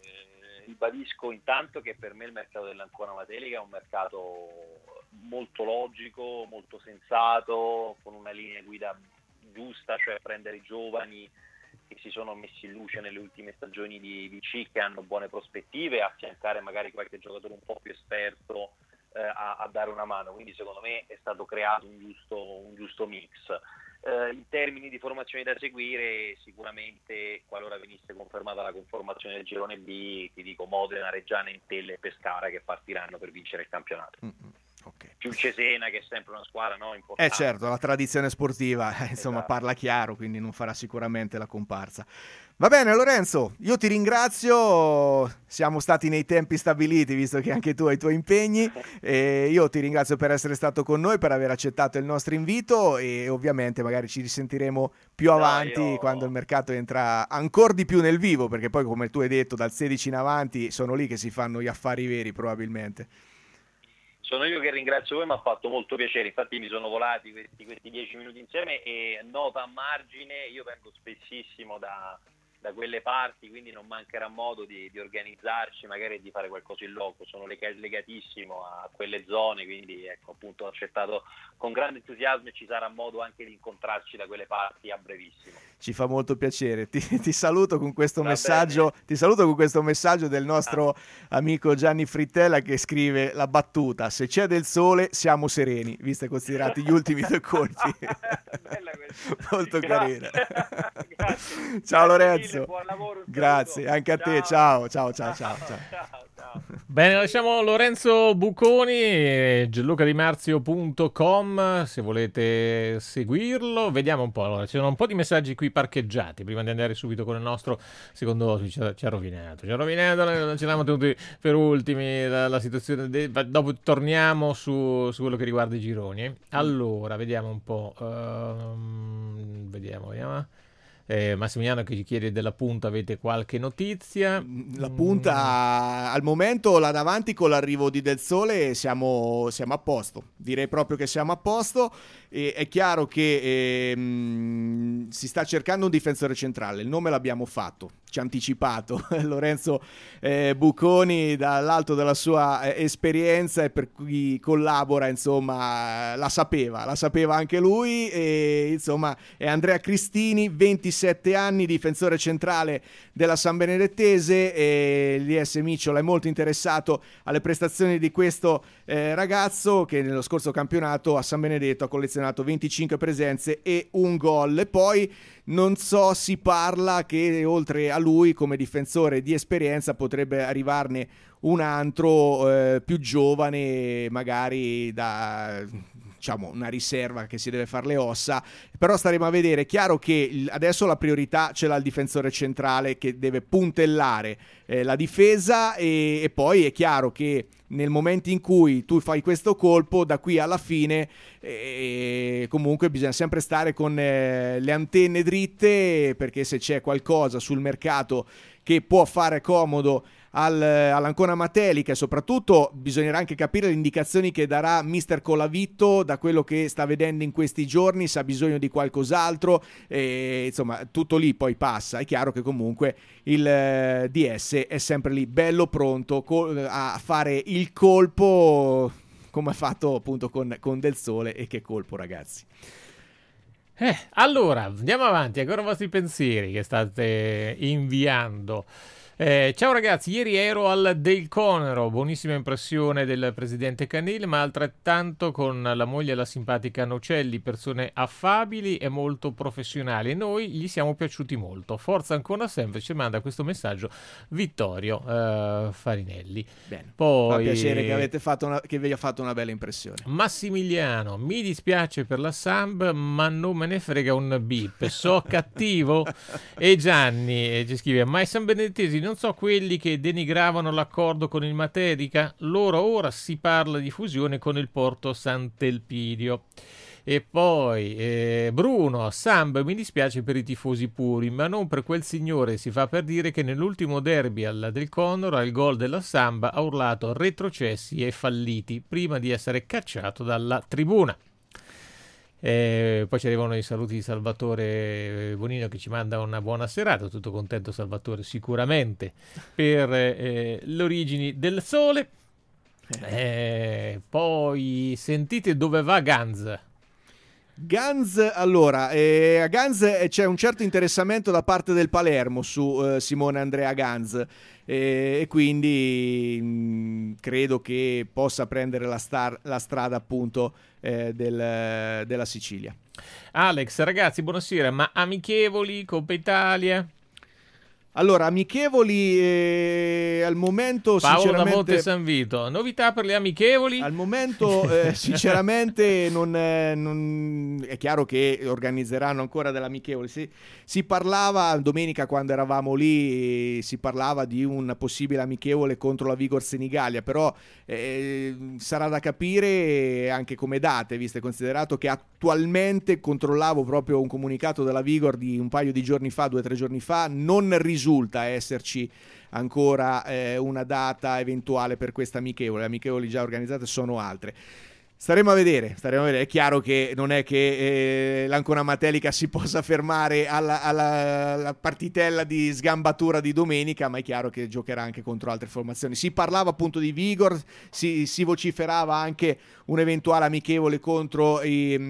Ribadisco intanto che per me il mercato dell'Ancona Matelica è un mercato molto logico, molto sensato, con una linea guida giusta, cioè prendere i giovani che si sono messi in luce nelle ultime stagioni di C, che hanno buone prospettive, affiancare magari qualche giocatore un po' più esperto a dare una mano. Quindi secondo me è stato creato un giusto mix. In termini di formazioni da seguire, sicuramente qualora venisse confermata la conformazione del girone B, ti dico Modena, Reggiana, Entella e Pescara che partiranno per vincere il campionato. Okay. Più Cesena, che è sempre una squadra importante. Certo, la tradizione sportiva insomma, esatto, parla chiaro, quindi non farà sicuramente la comparsa. Va bene Lorenzo, io ti ringrazio, siamo stati nei tempi stabiliti visto che anche tu hai i tuoi impegni, e io ti ringrazio per essere stato con noi, per aver accettato il nostro invito, e ovviamente magari ci risentiremo più avanti quando il mercato entra ancora di più nel vivo, perché poi come tu hai detto dal 16 in avanti sono lì che si fanno gli affari veri probabilmente. Sono io che ringrazio voi, mi ha fatto molto piacere, infatti mi sono volati questi 10 minuti insieme, e nota a margine, io vengo spessissimo da quelle parti, quindi non mancherà modo di organizzarci, magari di fare qualcosa in loco. Sono legatissimo a quelle zone, quindi ecco, appunto ho accettato con grande entusiasmo, e ci sarà modo anche di incontrarci da quelle parti a brevissimo. Ci fa molto piacere, ti saluto con questo messaggio, ti saluto con questo messaggio del nostro amico Gianni Frittella, che scrive la battuta: se c'è del sole siamo sereni, visto e considerati gli ultimi 2 colpi. Bella questa. Molto carina. Grazie. Ciao Lorenzo. Buon lavoro, grazie anche a te, ciao. Bene, lasciamo Lorenzo Buconi, gianlucadimarzio.com se volete seguirlo. Vediamo un po', allora, ci sono un po' di messaggi qui parcheggiati prima di andare subito con il nostro secondo ospite. Ci ha rovinato, ce l'abbiamo tenuti per ultimi la situazione, dopo torniamo su quello che riguarda i gironi. Allora, vediamo un po', vediamo. Massimiliano che ci chiede della punta, avete qualche notizia? La punta al momento là davanti, con l'arrivo di Del Sole siamo a posto, direi proprio che siamo a posto, e è chiaro che si sta cercando un difensore centrale, il nome l'abbiamo fatto, ci ha anticipato Lorenzo Buconi dall'alto della sua esperienza, e per cui collabora, insomma la sapeva anche lui, e insomma è Andrea Cristini, 27 anni, difensore centrale della San Benedettese, e l'IS Micciola è molto interessato alle prestazioni di questo ragazzo, che nello scorso campionato a San Benedetto ha collezionato 25 presenze e 1 gol. E poi non so, si parla che oltre a lui come difensore di esperienza potrebbe arrivarne un altro più giovane, magari da una riserva che si deve fare le ossa, però staremo a vedere. Chiaro che adesso la priorità ce l'ha il difensore centrale, che deve puntellare la difesa, e poi è chiaro che nel momento in cui tu fai questo colpo, da qui alla fine comunque bisogna sempre stare con le antenne dritte, perché se c'è qualcosa sul mercato che può fare comodo all'Ancona Matelica, e soprattutto bisognerà anche capire le indicazioni che darà mister Colavitto, da quello che sta vedendo in questi giorni, se ha bisogno di qualcos'altro, insomma tutto lì poi passa. È chiaro che comunque il DS è sempre lì bello pronto a fare il colpo, come ha fatto appunto con Del Sole. E che colpo, ragazzi. Allora andiamo avanti, ancora i vostri pensieri che state inviando. Ciao ragazzi, ieri ero al Del Conero, buonissima impressione del presidente Canil, ma altrettanto con la moglie, la simpatica Nocelli, persone affabili e molto professionali, e noi gli siamo piaciuti molto. Forza Ancona sempre, ci manda questo messaggio Vittorio Farinelli. Bene, poi fa piacere che vi ha fatto una bella impressione. Massimiliano, mi dispiace per la Samb, ma non me ne frega un bip, so cattivo. E Gianni ci scrive: ma i San Benedettesi non so quelli che denigravano l'accordo con il Materica, loro ora si parla di fusione con il Porto Sant'Elpidio. E poi Bruno, Samba, mi dispiace per i tifosi puri, ma non per quel signore, si fa per dire che nell'ultimo derby del Condor al gol della Samba ha urlato retrocessi e falliti prima di essere cacciato dalla tribuna. Poi ci arrivano i saluti di Salvatore Bonino che ci manda una buona serata, tutto contento Salvatore sicuramente per le origini del sole. Poi sentite dove va Ganz. Allora, a Ganz c'è un certo interessamento da parte del Palermo su Simone Andrea Ganz e quindi credo che possa prendere la strada appunto della Sicilia. Alex, ragazzi, buonasera, ma amichevoli, Coppa Italia? Allora, amichevoli al momento Paolo sinceramente... da Monte San Vito, novità per le amichevoli? Al momento sinceramente non è chiaro che organizzeranno ancora delle amichevoli. Si parlava domenica quando eravamo lì, si parlava di un possibile amichevole contro la Vigor Senigallia, però sarà da capire anche come date, visto e considerato che attualmente controllavo proprio un comunicato della Vigor di un paio di giorni fa, 2 o 3 giorni fa, non risulta esserci ancora una data eventuale per questa amichevole. Le amichevoli già organizzate sono altre. Staremo a vedere. È chiaro che non è che l'Ancona Matelica si possa fermare alla partitella di sgambatura di domenica, ma è chiaro che giocherà anche contro altre formazioni. Si parlava appunto di Vigor, si vociferava anche un eventuale amichevole contro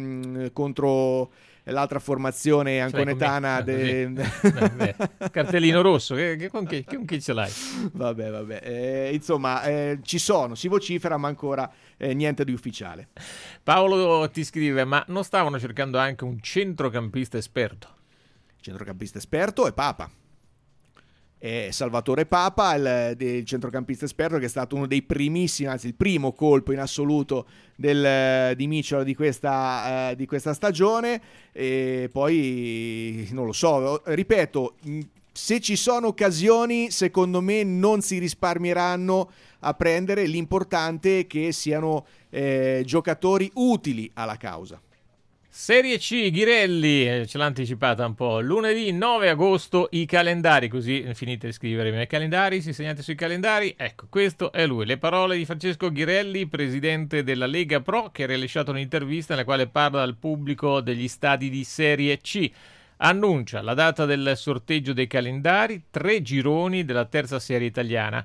l'altra formazione anconetana cartellino rosso con chi ce l'hai? Vabbè, insomma ci sono, si vocifera ma ancora niente di ufficiale. Paolo ti scrive, ma non stavano cercando anche un centrocampista esperto? Centrocampista esperto è Papa. È Salvatore Papa, il centrocampista esperto, che è stato uno dei primissimi, anzi il primo colpo in assoluto di Micciola di questa stagione. E poi non lo so, ripeto, se ci sono occasioni secondo me non si risparmieranno a prendere, l'importante è che siano giocatori utili alla causa. Serie C, Ghirelli, ce l'ha anticipata un po', lunedì 9 agosto i calendari, così finite di scrivere i miei calendari, si segnate sui calendari, ecco, questo è lui, le parole di Francesco Ghirelli, presidente della Lega Pro, che ha rilasciato un'intervista nella quale parla al pubblico degli stadi di Serie C. Annuncia la data del sorteggio dei calendari, 3 gironi della terza serie italiana.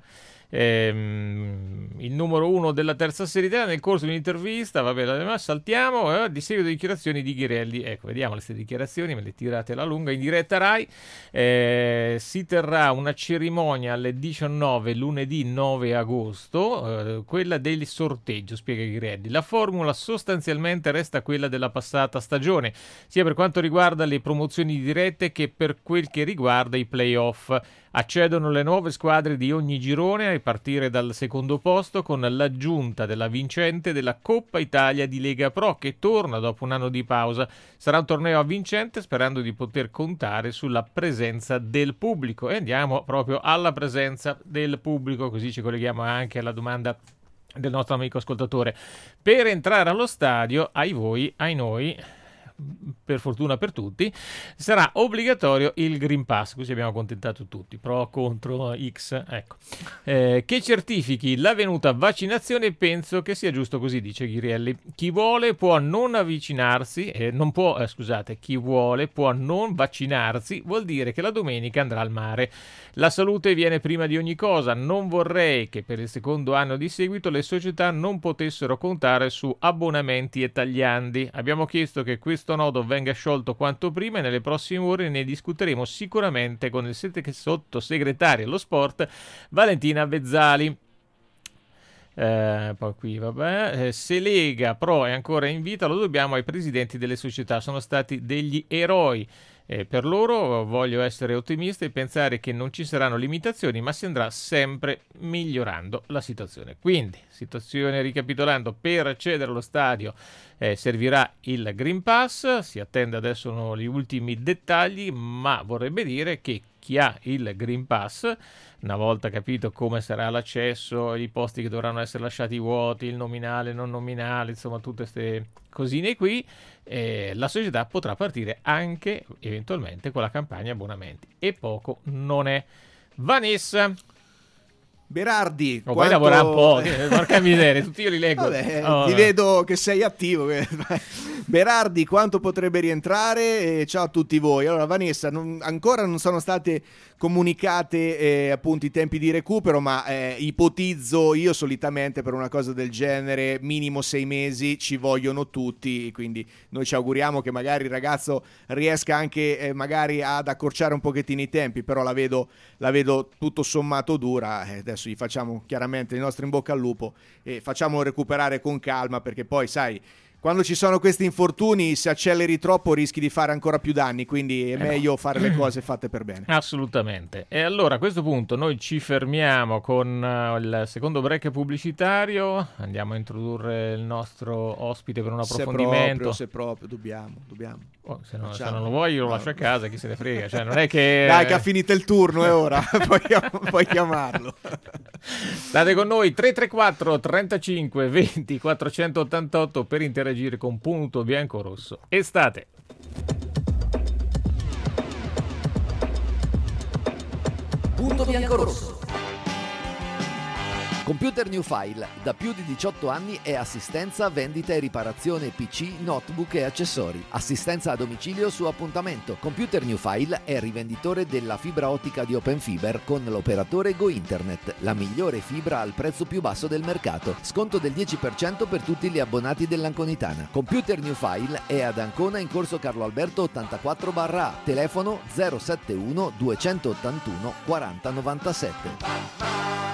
Il numero 1 della terza serie italiana nel corso di un'intervista, vabbè, saltiamo, di seguito le dichiarazioni di Ghirelli. Ecco, vediamo queste dichiarazioni, me le tirate alla lunga in diretta Rai. Si terrà una cerimonia alle 19 lunedì 9 agosto, quella del sorteggio, spiega Ghirelli. La formula sostanzialmente resta quella della passata stagione, sia per quanto riguarda le promozioni dirette che per quel che riguarda i play-off. Accedono le nuove squadre di ogni girone a partire dal secondo posto, con l'aggiunta della vincente della Coppa Italia di Lega Pro, che torna dopo un anno di pausa. Sarà un torneo avvincente, sperando di poter contare sulla presenza del pubblico. E andiamo proprio alla presenza del pubblico, così ci colleghiamo anche alla domanda del nostro amico ascoltatore. Per entrare allo stadio, ai noi, per fortuna per tutti, sarà obbligatorio il Green Pass, così abbiamo accontentato tutti, pro, contro, X, ecco, che certifichi l'avvenuta vaccinazione. Penso che sia giusto così, dice Ghirelli. Chi vuole può non avvicinarsi, chi vuole può non vaccinarsi, vuol dire che la domenica andrà al mare. La salute viene prima di ogni cosa, non vorrei che per il secondo anno di seguito le società non potessero contare su abbonamenti e tagliandi. Abbiamo chiesto che questo nodo venga sciolto quanto prima e nelle prossime ore ne discuteremo sicuramente con il sottosegretario allo sport Valentina Vezzali. Poi qui se Lega Pro è ancora in vita lo dobbiamo ai presidenti delle società, sono stati degli eroi. Per loro voglio essere ottimista e pensare che non ci saranno limitazioni, ma si andrà sempre migliorando la situazione. Quindi, situazione ricapitolando, per accedere allo stadio servirà il Green Pass, si attende adesso gli ultimi dettagli, ma vorrebbe dire che chi ha il Green Pass, una volta capito come sarà l'accesso, i posti che dovranno essere lasciati vuoti, il nominale, non nominale, insomma tutte queste cosine qui, la società potrà partire anche eventualmente con la campagna abbonamenti. E poco non è. Vanessa Berardi, poi lavora un po', porca miseria, tutti io li leggo. Vabbè, ti vedo che sei attivo. Berardi, quanto potrebbe rientrare? Ciao a tutti voi. Allora, Vanessa, ancora non sono state comunicate appunto i tempi di recupero, ma ipotizzo io solitamente per una cosa del genere minimo 6 mesi ci vogliono tutti, quindi noi ci auguriamo che magari il ragazzo riesca anche magari ad accorciare un pochettino i tempi, però la vedo tutto sommato dura. Adesso gli facciamo chiaramente il nostro in bocca al lupo e facciamolo recuperare con calma, perché poi sai, quando ci sono questi infortuni, se acceleri troppo rischi di fare ancora più danni, quindi è meglio fare le cose fatte per bene. Assolutamente. E allora a questo punto noi ci fermiamo con il secondo break pubblicitario, andiamo a introdurre il nostro ospite per un approfondimento. Se proprio, dobbiamo. Se non lo vuoi io lo lascio a casa, chi se ne frega, cioè non è che... Dai che ha finito il turno, è ora, puoi chiamarlo. State con noi 334 35 20 488 per interagire con Punto Biancorosso. Estate. Punto Biancorosso. Computer New File, da più di 18 anni è assistenza, vendita e riparazione PC, notebook e accessori. Assistenza a domicilio su appuntamento. Computer New File è rivenditore della fibra ottica di Open Fiber con l'operatore Go Internet, la migliore fibra al prezzo più basso del mercato. Sconto del 10% per tutti gli abbonati dell'Anconitana. Computer New File è ad Ancona in corso Carlo Alberto 84/A, telefono 071 281 4097.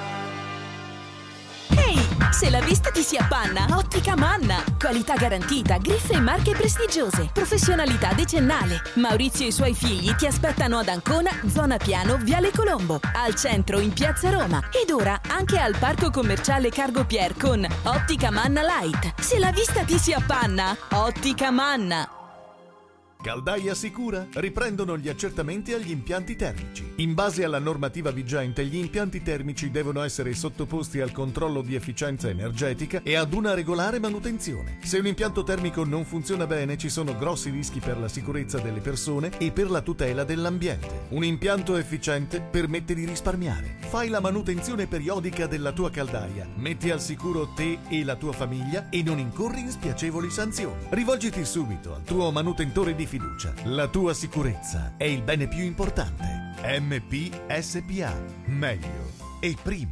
Se la vista ti si appanna, Ottica Manna. Qualità garantita, griffe e marche prestigiose, professionalità decennale. Maurizio e i suoi figli ti aspettano ad Ancona, zona Piano, Viale Colombo, al centro in Piazza Roma ed ora anche al parco commerciale Cargo Pier con Ottica Manna Light. Se la vista ti si appanna, Ottica Manna. Caldaia Sicura riprendono gli accertamenti agli impianti termici. In base alla normativa vigente, gli impianti termici devono essere sottoposti al controllo di efficienza energetica e ad una regolare manutenzione. Se un impianto termico non funziona bene, ci sono grossi rischi per la sicurezza delle persone e per la tutela dell'ambiente. Un impianto efficiente permette di risparmiare. Fai la manutenzione periodica della tua caldaia, metti al sicuro te e la tua famiglia e non incorri in spiacevoli sanzioni. Rivolgiti subito al tuo manutentore di fiducia. La tua sicurezza è il bene più importante. MP SPA. Meglio e prima.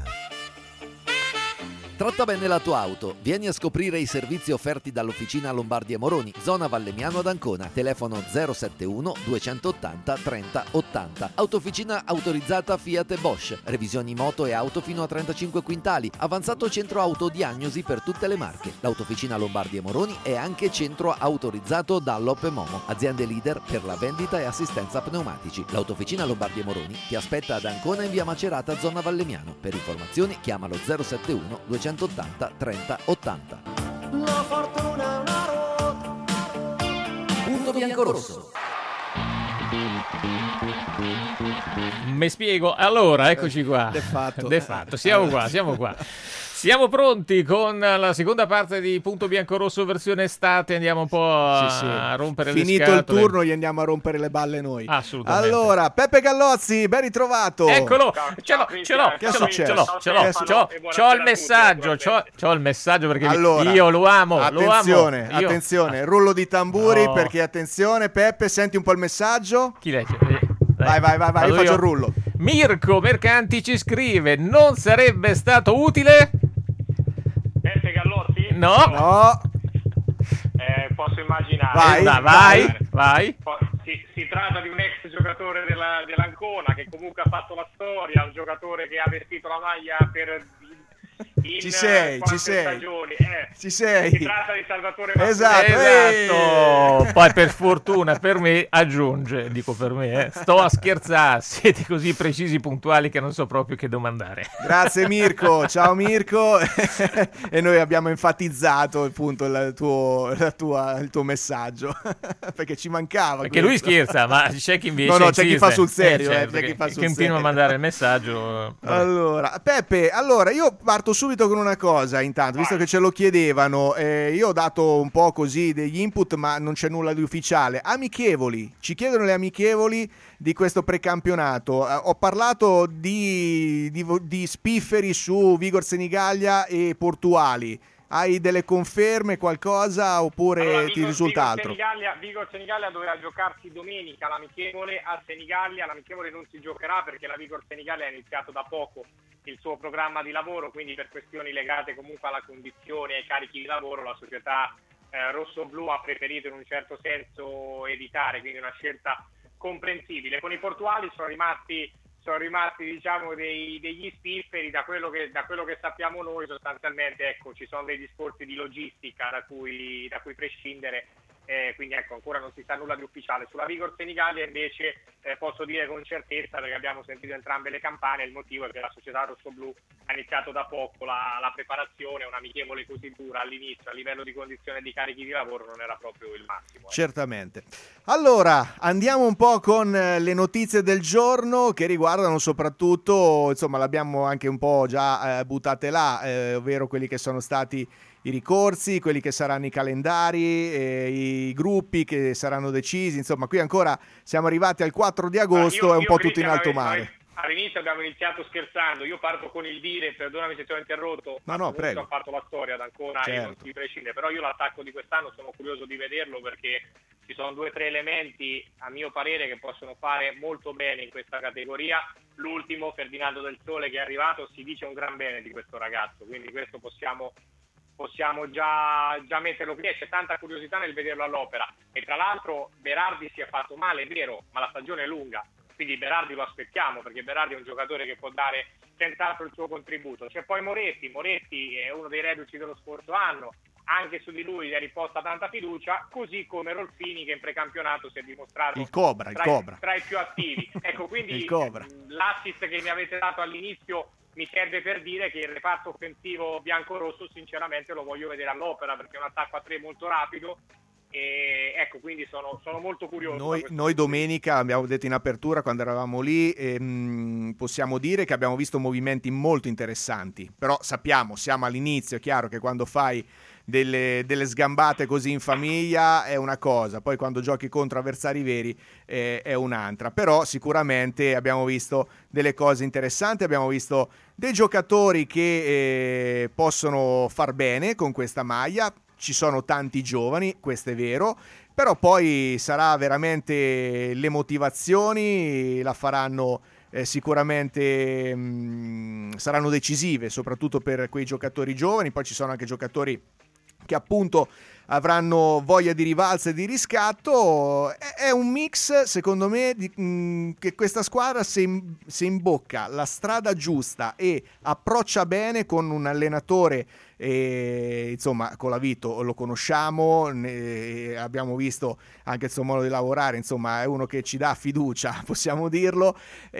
Tratta bene la tua auto. Vieni a scoprire i servizi offerti dall'Officina Lombardi & Moroni, zona Vallemmiano ad Ancona. Telefono 071 280 30 80. Autofficina autorizzata Fiat e Bosch. Revisioni moto e auto fino a 35 quintali. Avanzato centro autodiagnosi per tutte le marche. L'Autofficina Lombardi & Moroni è anche centro autorizzato Dunlop e Momo, aziende leader per la vendita e assistenza pneumatici. L'Autofficina Lombardi & Moroni ti aspetta ad Ancona in via Macerata, zona Vallemmiano. Per informazioni chiamalo 071 280 30 80. La fortuna è una ruota. Punto Biancorosso. Mi spiego. Allora, eccoci qua. De fatto. Siamo qua. Siamo pronti con la seconda parte di Punto Biancorosso versione estate. Andiamo un po' a rompere le scatole. Finito il turno, gli andiamo a rompere le balle noi. Assolutamente. Allora, Peppe Gallozzi, ben ritrovato. Eccolo. Ce l'ho. Che è successo? C'ho il messaggio. C'ho il messaggio perché allora, io lo amo. Attenzione, rullo di tamburi perché attenzione, Peppe, senti un po' il messaggio. Chi legge? Vai, io faccio il rullo. Mirko Mercanti ci scrive: non sarebbe stato utile? Peppe Gallozzi? No. Posso immaginare. Vai. Si tratta di un ex giocatore dell'Ancona che comunque ha fatto la storia, un giocatore che ha vestito la maglia per in Ci sei. stagioni. Ci sei. Si tratta di Salvatore Mattoni. Esatto. Poi per fortuna per me aggiunge, dico per me, sto a scherzare, siete così precisi, puntuali che non so proprio che domandare. Grazie Mirko, ciao Mirko. E noi abbiamo enfatizzato appunto il tuo messaggio perché ci mancava. Perché lui scherza, ma c'è chi invece no, c'è chi fa sul serio, certo, c'è chi fa sul continua serio. a mandare il messaggio. Allora, Peppe, io parto subito con una cosa intanto, visto che ce lo chiedevano. Io ho dato un po' così degli input, ma non c'è nulla di ufficiale. Amichevoli, ci chiedono le amichevoli di questo precampionato. Ho parlato di spifferi su Vigor Senigallia e Portuali. Hai delle conferme, qualcosa, oppure Allora, ti risulta altro? Vigor Senigallia doveva giocarsi domenica l'amichevole a Senigallia. L'amichevole non si giocherà perché la Vigor Senigallia ha iniziato da poco il suo programma di lavoro, quindi per questioni legate comunque alla condizione e ai carichi di lavoro la società rosso-blu ha preferito in un certo senso evitare, quindi una scelta comprensibile. Con i portuali sono rimasti diciamo degli spifferi. Da quello che sappiamo noi sostanzialmente, ecco, ci sono dei discorsi di logistica da cui prescindere, quindi ecco, ancora non si sa nulla di ufficiale. Sulla Vigor Senigallia invece posso dire con certezza, perché abbiamo sentito entrambe le campane, il motivo è che la società rossoblu ha iniziato da poco la preparazione. Un amichevole così dura all'inizio a livello di condizione di carichi di lavoro non era proprio il massimo. Certamente. Allora, andiamo un po' con le notizie del giorno che riguardano soprattutto, insomma, l'abbiamo anche un po' già buttate là, ovvero quelli che sono stati i ricorsi, quelli che saranno i calendari, i gruppi che saranno decisi. Insomma, qui ancora siamo arrivati al 4 di agosto, è un po' tutto in alto mare. All'inizio abbiamo iniziato scherzando, io parto con il dire, perdonami se ti ho interrotto, no, prego. Ho fatto la storia ad Ancona, certo. E non si prescinde, però io l'attacco di quest'anno sono curioso di vederlo, perché ci sono 2 o 3 elementi a mio parere che possono fare molto bene in questa categoria. L'ultimo, Ferdinando Del Sole, che è arrivato, si dice un gran bene di questo ragazzo, quindi questo possiamo già metterlo qui, e c'è tanta curiosità nel vederlo all'opera. E tra l'altro Berardi si è fatto male, è vero, ma la stagione è lunga, quindi Berardi lo aspettiamo, perché Berardi è un giocatore che può dare senz'altro il suo contributo. C'è poi Moretti è uno dei reduci dello scorso anno, anche su di lui è riposta tanta fiducia, così come Rolfini, che in precampionato si è dimostrato il Cobra. Tra i più attivi. Ecco, quindi l'assist che mi avete dato all'inizio mi serve per dire che il reparto offensivo biancorosso sinceramente lo voglio vedere all'opera, perché è un attacco a 3 molto rapido. E ecco, quindi sono molto curioso. Noi domenica, abbiamo detto in apertura quando eravamo lì, possiamo dire che abbiamo visto movimenti molto interessanti, però siamo all'inizio. È chiaro che quando fai delle sgambate così in famiglia è una cosa, poi quando giochi contro avversari veri è un'altra. Però sicuramente abbiamo visto delle cose interessanti, abbiamo visto dei giocatori che possono far bene con questa maglia. Ci sono tanti giovani, questo è vero, però poi sarà veramente le motivazioni la faranno sicuramente, saranno decisive, soprattutto per quei giocatori giovani. Poi ci sono anche giocatori che appunto avranno voglia di rivalsa e di riscatto. È un mix, secondo me, che questa squadra, se imbocca la strada giusta e approccia bene con un allenatore, insomma, Colavito lo conosciamo, abbiamo visto anche il suo modo di lavorare, insomma è uno che ci dà fiducia, possiamo dirlo,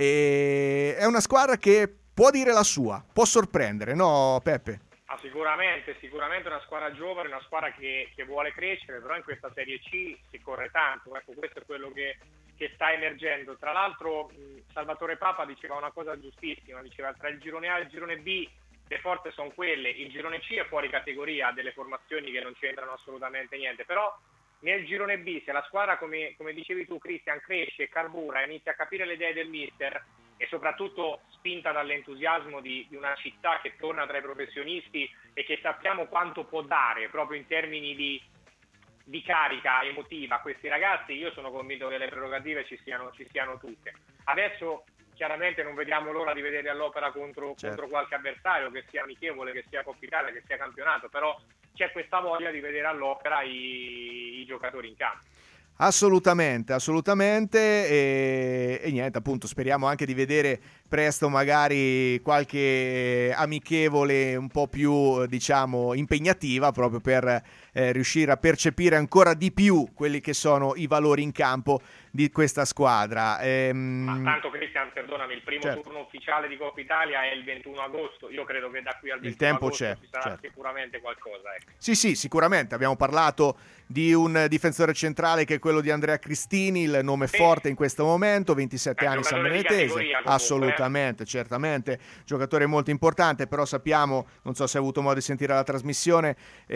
è una squadra che può dire la sua, può sorprendere, no Peppe? Sicuramente una squadra giovane, una squadra che vuole crescere, però in questa Serie C si corre tanto, ecco, questo è quello che sta emergendo. Tra l'altro Salvatore Papa diceva una cosa giustissima, diceva: tra il girone A e il girone B le forze sono quelle, il girone C è fuori categoria, ha delle formazioni che non c'entrano assolutamente niente, però nel girone B, se la squadra, come dicevi tu Cristian, cresce, carbura, inizia a capire le idee del mister, e soprattutto spinta dall'entusiasmo di una città che torna tra i professionisti e che sappiamo quanto può dare proprio in termini di carica emotiva a questi ragazzi, io sono convinto che le prerogative ci siano tutte. Adesso chiaramente non vediamo l'ora di vederli all'opera contro qualche avversario, che sia amichevole, che sia Coppa Italia, che sia campionato, però c'è questa voglia di vedere all'opera i giocatori in campo. Assolutamente, e niente, appunto, speriamo anche di vedere presto magari qualche amichevole un po' più, diciamo, impegnativa, proprio per riuscire a percepire ancora di più quelli che sono i valori in campo di questa squadra. Ma tanto, Cristian, perdonami, il primo certo. turno ufficiale di Coppa Italia è il 21 agosto, io credo che da qui al 21 Il tempo agosto c'è, ci sarà certo. sicuramente qualcosa. Ecco. Sì, sicuramente. Abbiamo parlato di un difensore centrale che è quello di Andrea Cristini, il nome forte in questo momento, 27 anni, San Benedetese. Assolutamente, certamente, giocatore molto importante, però sappiamo, non so se hai avuto modo di sentire la trasmissione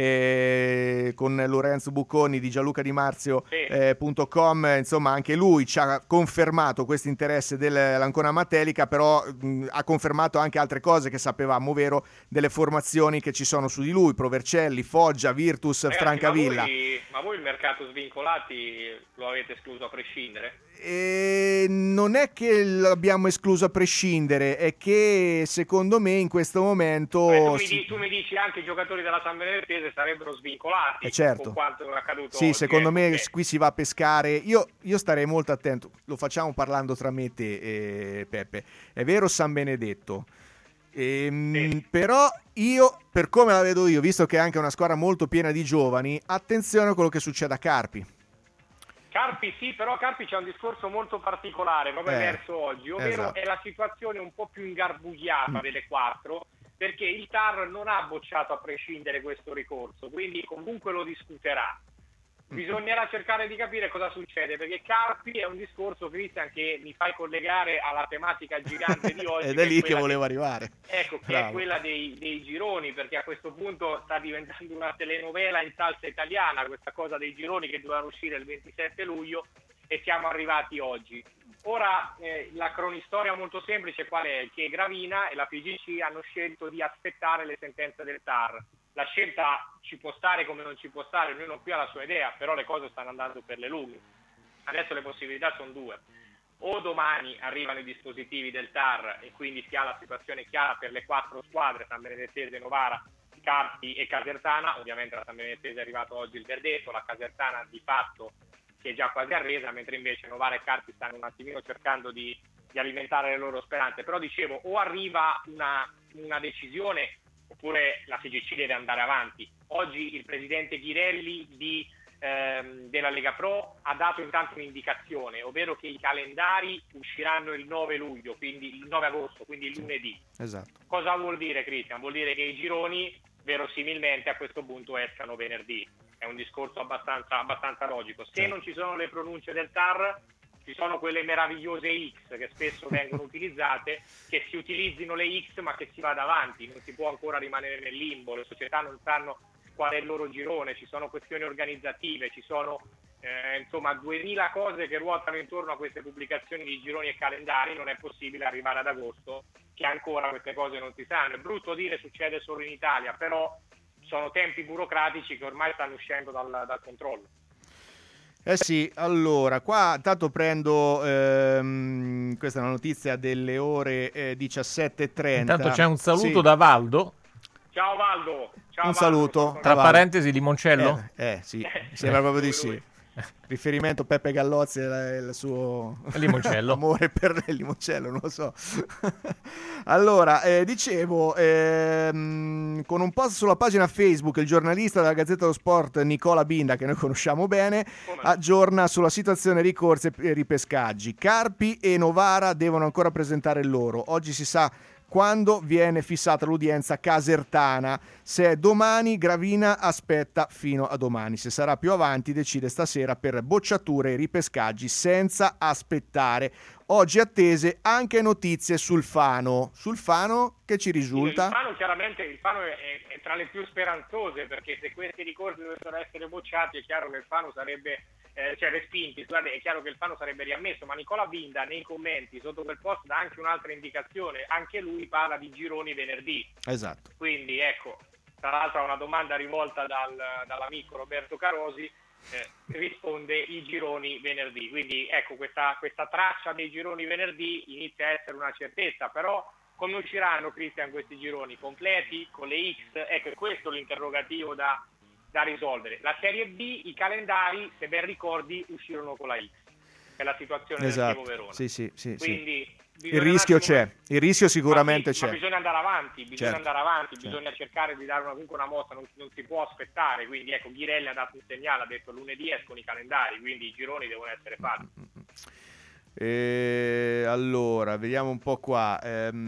con Lorenzo Bucconi di Gianluca Di Marzio.com, insomma anche lui ci ha confermato questo interesse dell'Ancona Matelica, però ha confermato anche altre cose che sapevamo, ovvero delle formazioni che ci sono su di lui, Provercelli, Foggia, Virtus, Ragazzi, Francavilla. Ma voi il mercato svincolati lo avete escluso a prescindere? Non è che l'abbiamo escluso a prescindere, è che secondo me in questo momento tu mi dici anche i giocatori della San Benedetese sarebbero svincolati, certo. con quanto è accaduto sì, oggi, secondo me okay. Qui si va a pescare. Io starei molto attento, lo facciamo parlando tra me e te, Peppe. È vero San Benedetto, sì. però io, per come la vedo io, visto che è anche una squadra molto piena di giovani, attenzione a quello che succede a Carpi. Carpi sì, però Carpi c'è un discorso molto particolare, proprio emerso oggi, ovvero esatto. È la situazione un po' più ingarbugliata delle quattro, perché il TAR non ha bocciato a prescindere questo ricorso, quindi comunque lo discuterà. Bisognerà cercare di capire cosa succede, perché Carpi è un discorso, Cristian, che mi fai collegare alla tematica gigante di oggi. Ed è lì che volevo arrivare. Ecco, che è quella dei gironi, perché a questo punto sta diventando una telenovela in salsa italiana, questa cosa dei gironi che dovevano uscire il 27 luglio e siamo arrivati oggi. Ora, la cronistoria molto semplice qual è? Che Gravina e la FIGC hanno scelto di aspettare le sentenze del TAR. La scelta ci può stare come non ci può stare, ognuno qui ha la sua idea, però le cose stanno andando per le lunghe. Adesso le possibilità sono due: o domani arrivano i dispositivi del TAR e quindi si ha la situazione chiara per le quattro squadre, San Benedettese, Novara, Carpi e Casertana. Ovviamente la San Benedettese è arrivato oggi il verdetto, la Casertana di fatto si è già quasi arresa, mentre invece Novara e Carpi stanno un attimino cercando di alimentare le loro speranze. Però dicevo, o arriva una decisione oppure la FIGC deve andare avanti. Oggi il presidente Ghirelli della Lega Pro ha dato intanto un'indicazione, ovvero che i calendari usciranno il 9 luglio, quindi il 9 agosto, quindi il lunedì. Esatto. Cosa vuol dire, Cristian? Vuol dire che i gironi verosimilmente a questo punto escano venerdì. È un discorso abbastanza logico. Se non ci sono le pronunce del TAR, ci sono quelle meravigliose X che spesso vengono utilizzate, che si utilizzino le X ma che si vada avanti, non si può ancora rimanere nel limbo, le società non sanno qual è il loro girone, ci sono questioni organizzative, ci sono insomma 2000 cose che ruotano intorno a queste pubblicazioni di gironi e calendari. Non è possibile arrivare ad agosto che ancora queste cose non si sanno. È brutto dire succede solo in Italia, però sono tempi burocratici che ormai stanno uscendo dal controllo. Sì, allora, qua tanto prendo, questa è una notizia delle ore 17:30. Intanto c'è un saluto da Valdo. Ciao Valdo. Ciao, un Valdo. saluto. Tra parentesi Limoncello? Sì, sembra proprio di sì. Riferimento Peppe Gallozzi e il suo limoncello. amore per il limoncello, non lo so. Allora, dicevo, con un post sulla pagina Facebook, il giornalista della Gazzetta dello Sport Nicola Binda, che noi conosciamo bene, aggiorna sulla situazione ricorsi e ripescaggi. Carpi e Novara devono ancora presentare il loro. Oggi si sa quando viene fissata l'udienza casertana. Se è domani, Gravina aspetta fino a domani. Se sarà più avanti, decide stasera per bocciature e ripescaggi senza aspettare. Oggi attese anche notizie sul Fano. Sul Fano che ci risulta? Il Fano chiaramente è tra le più speranzose, perché se questi ricorsi dovessero essere bocciati è chiaro che il Fano sarebbe respinti, scusate, è chiaro che il Fano sarebbe riammesso, ma Nicola Binda nei commenti sotto quel post dà anche un'altra indicazione, anche lui parla di gironi venerdì. Esatto. Quindi ecco, tra l'altro a una domanda rivolta dall'amico Roberto Carosi, risponde i gironi venerdì. Quindi ecco, questa traccia dei gironi venerdì inizia a essere una certezza, però come usciranno, Cristian, questi gironi completi con le X? Ecco, è questo l'interrogativo da da risolvere. La Serie B, i calendari, se ben ricordi, uscirono con la X, che è la situazione del Chievo Verona. Sì. Quindi il rischio c'è, il rischio sicuramente c'è. Ma bisogna andare avanti, Certo. bisogna cercare di dare comunque una mossa, non si può aspettare. Quindi ecco, Ghirelli ha dato un segnale, ha detto lunedì escono i calendari, quindi i gironi devono essere fatti. Allora, vediamo un po' qua.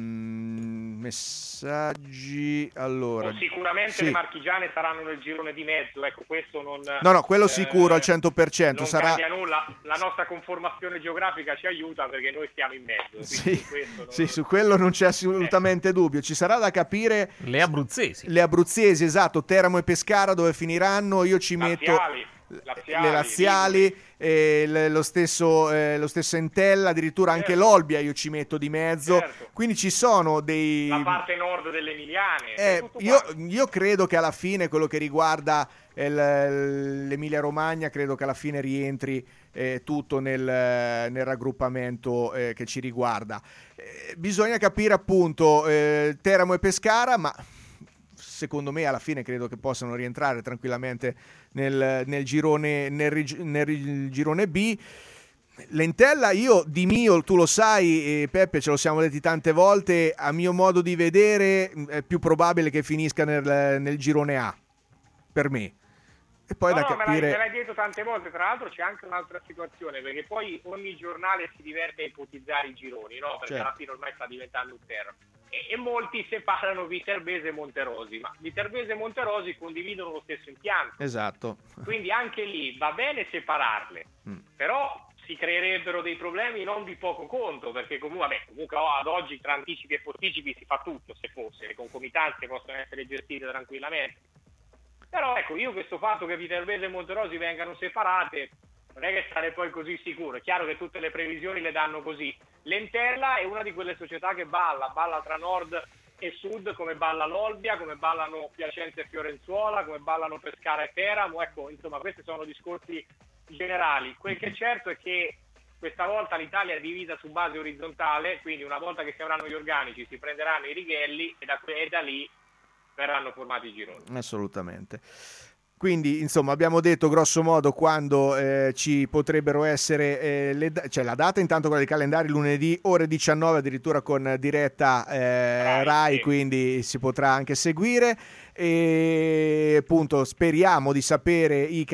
Messaggi. Allora, sicuramente le marchigiane saranno nel girone di mezzo, ecco, questo non... No, quello sicuro al 100%. Non sarà... cambia nulla, la nostra conformazione geografica ci aiuta perché noi stiamo in mezzo. Sì, su quello non c'è assolutamente dubbio. Ci sarà da capire... Le abruzzesi, esatto, Teramo e Pescara dove finiranno. Io ci metto... le laziali, lo stesso Entella, addirittura anche l'Olbia io ci metto di mezzo, quindi ci sono dei... La parte nord delle Emiliane. Io credo che alla fine quello che riguarda l'Emilia Romagna, credo che alla fine rientri tutto nel raggruppamento che ci riguarda. Bisogna capire appunto Teramo e Pescara, ma secondo me alla fine credo che possano rientrare tranquillamente nel girone B. L'Entella, io di mio, tu lo sai, Peppe, ce lo siamo detti tante volte, a mio modo di vedere è più probabile che finisca nel girone A, per me. E poi capire... me l'hai detto tante volte. Tra l'altro c'è anche un'altra situazione, perché poi ogni giornale si diverte a ipotizzare i gironi, no? Perché alla fine ormai sta diventando un terreno. E molti separano Viterbese e Monterosi, ma Viterbese e Monterosi condividono lo stesso impianto. Esatto. Quindi anche lì va bene separarle, però si creerebbero dei problemi non di poco conto, perché comunque ad oggi tra anticipi e posticipi si fa tutto, se fosse, le concomitanze possono essere gestite tranquillamente. Però ecco, io questo fatto che Viterbese e Monterosi vengano separate non è che sarei poi così sicuro. È chiaro che tutte le previsioni le danno così. L'Entella è una di quelle società che balla tra nord e sud, come balla l'Olbia, come ballano Piacenza e Fiorenzuola, come ballano Pescara e Teramo. Ecco, insomma, questi sono discorsi generali. Quel che è certo è che questa volta l'Italia è divisa su base orizzontale, quindi una volta che si avranno gli organici si prenderanno i righelli e da lì verranno formati i gironi. Assolutamente. Quindi, insomma, abbiamo detto grosso modo quando ci potrebbero essere la data, intanto quella dei calendari, lunedì ore 19, addirittura con diretta Rai, quindi si potrà anche seguire. E appunto speriamo di sapere i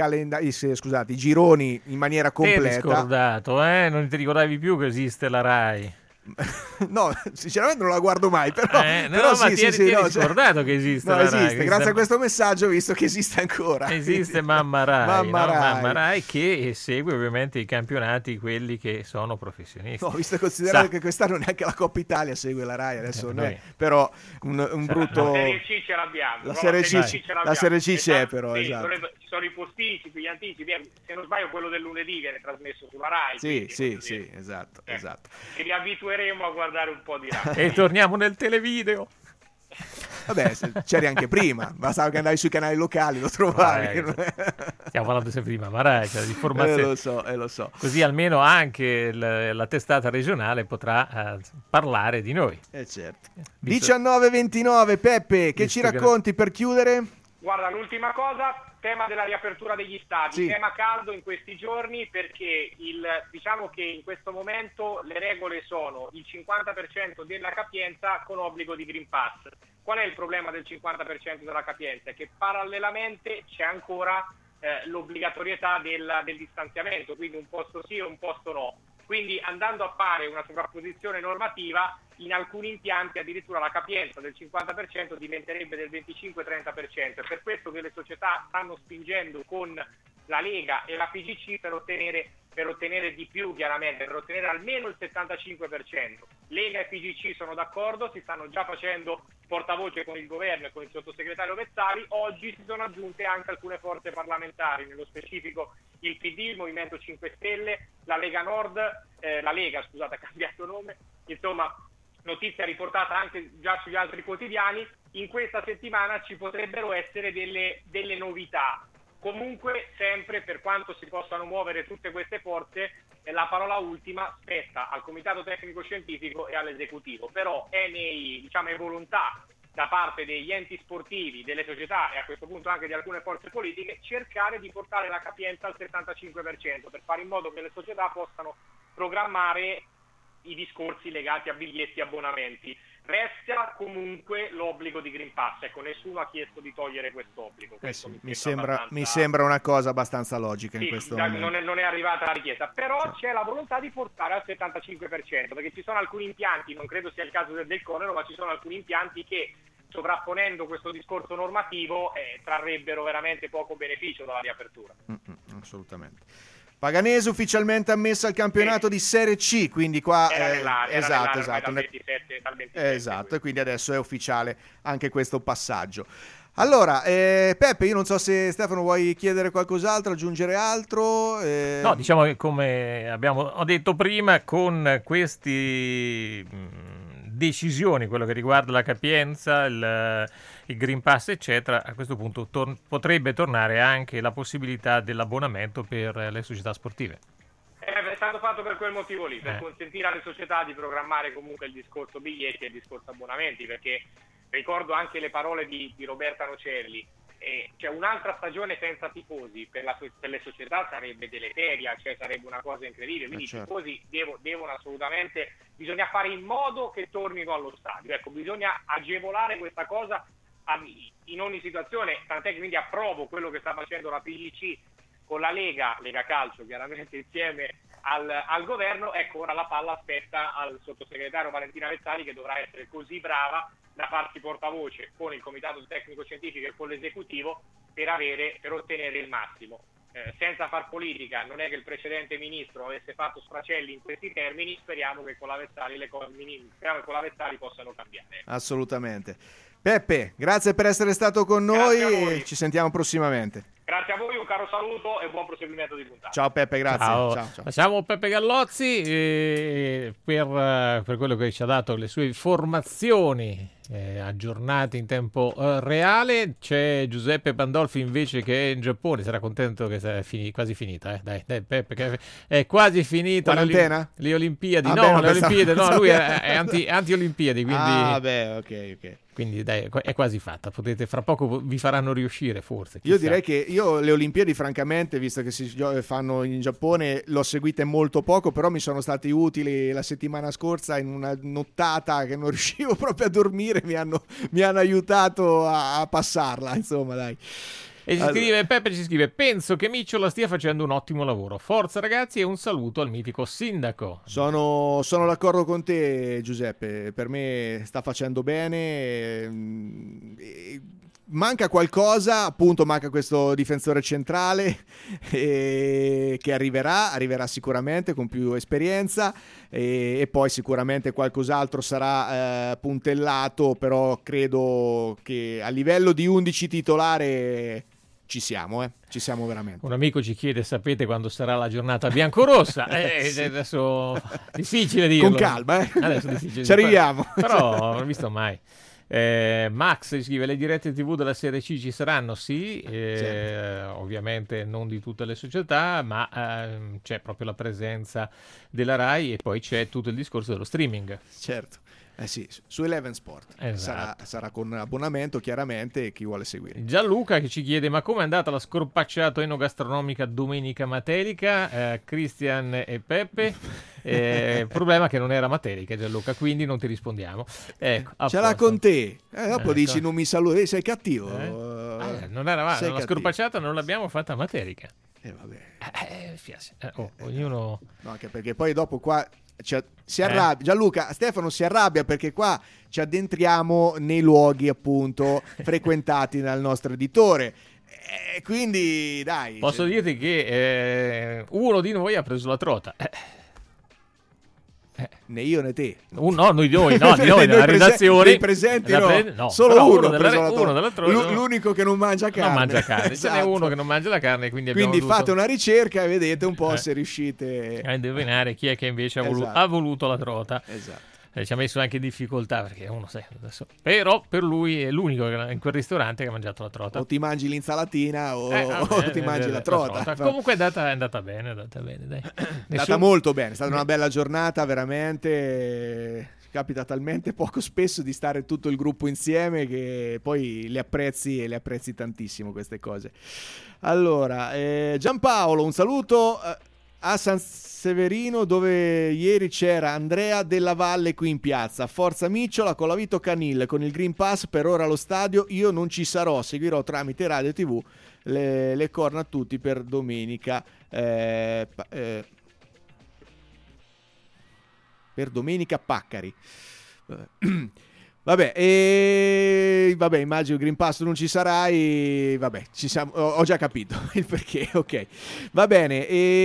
gironi in maniera completa. Ti hai scordato, non ti ricordavi più che esiste la Rai? No, sinceramente non la guardo mai, però ma ti eri scordato che esiste la esiste. Rai. Grazie a questo messaggio ho visto che esiste ancora. Esiste Mamma Rai, Mamma Rai che segue ovviamente i campionati, quelli che sono professionisti. No, visto e considerato che quest'anno neanche la Coppa Italia segue la Rai, adesso non è, però un brutto... La Serie C ce l'abbiamo. La Serie C c'è però, esatto. Ci sono i posticipi, gli anticipi, se non sbaglio quello del lunedì viene trasmesso sulla Rai. Sì, esatto. Che li abitueremo a guardare un po' di Rai. E torniamo nel televideo. Vabbè, c'eri anche prima, bastava che andavi sui canali locali, lo trovavi. Stiamo parlando sempre di Mamma Rai, cioè di formazione. Lo so. Così almeno anche la testata regionale potrà parlare di noi. Certo. 19:29, Peppe, che ci racconti per chiudere? Guarda, l'ultima cosa, tema della riapertura degli stadi, tema caldo in questi giorni, perché diciamo che in questo momento le regole sono il 50% della capienza con obbligo di Green Pass. Qual è il problema del 50% della capienza? È che parallelamente c'è ancora l'obbligatorietà del distanziamento, quindi un posto sì e un posto no. Quindi andando a fare una sovrapposizione normativa, in alcuni impianti addirittura la capienza del 50% diventerebbe del 25-30%. È per questo che le società stanno spingendo con la Lega e la FIGC per ottenere di più, chiaramente, per ottenere almeno il 75%. Lega e FIGC sono d'accordo, si stanno già facendo portavoce con il governo e con il sottosegretario Vezzali. Oggi si sono aggiunte anche alcune forze parlamentari, nello specifico il PD, il Movimento 5 Stelle, la Lega Nord, ha cambiato nome, insomma, notizia riportata anche già sugli altri quotidiani. In questa settimana ci potrebbero essere delle novità. Comunque, sempre, per quanto si possano muovere tutte queste forze, la parola ultima spetta al Comitato Tecnico Scientifico e all'Esecutivo. Però è volontà da parte degli enti sportivi, delle società e a questo punto anche di alcune forze politiche, cercare di portare la capienza al 75% per fare in modo che le società possano programmare i discorsi legati a biglietti e abbonamenti. Resta comunque l'obbligo di Green Pass, ecco, nessuno ha chiesto di togliere quest'obbligo. Mi sembra una cosa abbastanza logica in questo momento. Non è arrivata la richiesta, però c'è la volontà di portare al 75%, perché ci sono alcuni impianti, non credo sia il caso del Conero, ma ci sono alcuni impianti che, sovrapponendo questo discorso normativo, trarrebbero veramente poco beneficio dalla riapertura. Assolutamente. Paganese ufficialmente ammessa al campionato di Serie C, quindi qua esatto. Dal 27, esatto, e quindi adesso è ufficiale anche questo passaggio. Allora, Peppe, io non so se Stefano vuoi chiedere qualcos'altro, aggiungere altro. No, diciamo che come ho detto prima, con questi decisioni, quello che riguarda la capienza, il Green Pass eccetera, a questo punto potrebbe tornare anche la possibilità dell'abbonamento per le società sportive. È stato fatto per quel motivo lì, per consentire alle società di programmare comunque il discorso biglietti e il discorso abbonamenti, perché ricordo anche le parole di Roberta Nocelli, cioè un'altra stagione senza tifosi per le società sarebbe deleteria, cioè sarebbe una cosa incredibile, quindi i tifosi devono assolutamente, bisogna fare in modo che tornino allo stadio, ecco, bisogna agevolare questa cosa in ogni situazione, tant'è che quindi approvo quello che sta facendo la PGC con la Lega Calcio, chiaramente insieme al governo. Ecco, ora la palla aspetta al sottosegretario Valentina Vezzali, che dovrà essere così brava da farsi portavoce con il comitato tecnico scientifico e con l'esecutivo per ottenere il massimo. Senza far politica, non è che il precedente ministro avesse fatto sfracelli in questi termini, speriamo che con la Vezzali possano cambiare. Assolutamente. Peppe, grazie per essere stato con noi, ci sentiamo prossimamente. Grazie a voi, un caro saluto e buon proseguimento di puntata. Ciao Peppe, grazie. Ciao. Lasciamo Peppe Gallozzi per quello che ci ha dato le sue informazioni aggiornate in tempo reale. C'è Giuseppe Pandolfi invece che è in Giappone, sarà contento che sia quasi finita. Dai Peppe, che è quasi finita le Olimpiadi. Lui è anti-Olimpiadi, quindi... ok. Quindi dai, è quasi fatta. Fra poco vi faranno riuscire, forse. Io direi che io le Olimpiadi, francamente, visto che si fanno in Giappone, l'ho seguite molto poco, però mi sono stati utili la settimana scorsa in una nottata che non riuscivo proprio a dormire, mi hanno aiutato a passarla, insomma, dai. E Peppe ci scrive: penso che Micciola stia facendo un ottimo lavoro. Forza ragazzi, e un saluto al mitico sindaco. Sono d'accordo con te, Giuseppe. Per me sta facendo bene. Manca qualcosa, appunto, manca questo difensore centrale che arriverà sicuramente con più esperienza e poi sicuramente qualcos'altro sarà puntellato, però credo che a livello di 11 titolare ci siamo veramente. Un amico ci chiede: sapete quando sarà la giornata biancorossa? Adesso difficile dirlo. Con calma, Adesso difficile ci arriviamo. Però non ho visto mai. Max scrive: le dirette TV della Serie C ci saranno? Sì, ovviamente non di tutte le società, ma c'è proprio la presenza della Rai e poi c'è tutto il discorso dello streaming. Certo. Sì, su Eleven Sport. Esatto. Sarà con abbonamento, chiaramente, chi vuole seguire. Gianluca che ci chiede: ma come è andata la scorpacciata enogastronomica domenica materica? Cristian e Peppe. Problema che non era materica, Gianluca, quindi non ti rispondiamo. Ecco, ce l'ha con te. Dopo dici non mi saluti, sei cattivo. Non era male, la scorpacciata non l'abbiamo fatta materica. Vabbè. Ognuno... No, anche perché poi dopo qua si arrabbia. Gianluca, Stefano si arrabbia perché qua ci addentriamo nei luoghi appunto frequentati dal nostro editore. Quindi dai. Posso dirti che uno di noi ha preso la trota. Né io né te. No, noi nella redazione. Nei presenti no. Solo uno della trota. L'unico che non mangia carne. Non mangia carne. Esatto. Ce n'è uno che non mangia la carne, quindi fate una ricerca e vedete un po' se riuscite a indovinare chi è che invece ha voluto la trota. Esatto. Ci ha messo anche difficoltà perché uno sa adesso. Però per lui è l'unico in quel ristorante che ha mangiato la trota. O ti mangi l'insalatina o ti mangi la trota. Comunque è andata bene, dai. È andata molto bene, è stata una bella giornata veramente. Capita talmente poco spesso di stare tutto il gruppo insieme che poi le apprezzi tantissimo queste cose. Allora, Giampaolo, un saluto a San Severino dove ieri c'era Andrea Della Valle qui in piazza. Forza Micciola con la Vito Canil, con il Green Pass per ora allo stadio io non ci sarò, seguirò tramite Radio TV le corna a tutti per domenica. Per Domenica Paccari. Vabbè, immagino Green Pass non ci sarai. Vabbè, ho già capito il perché. Ok, va bene.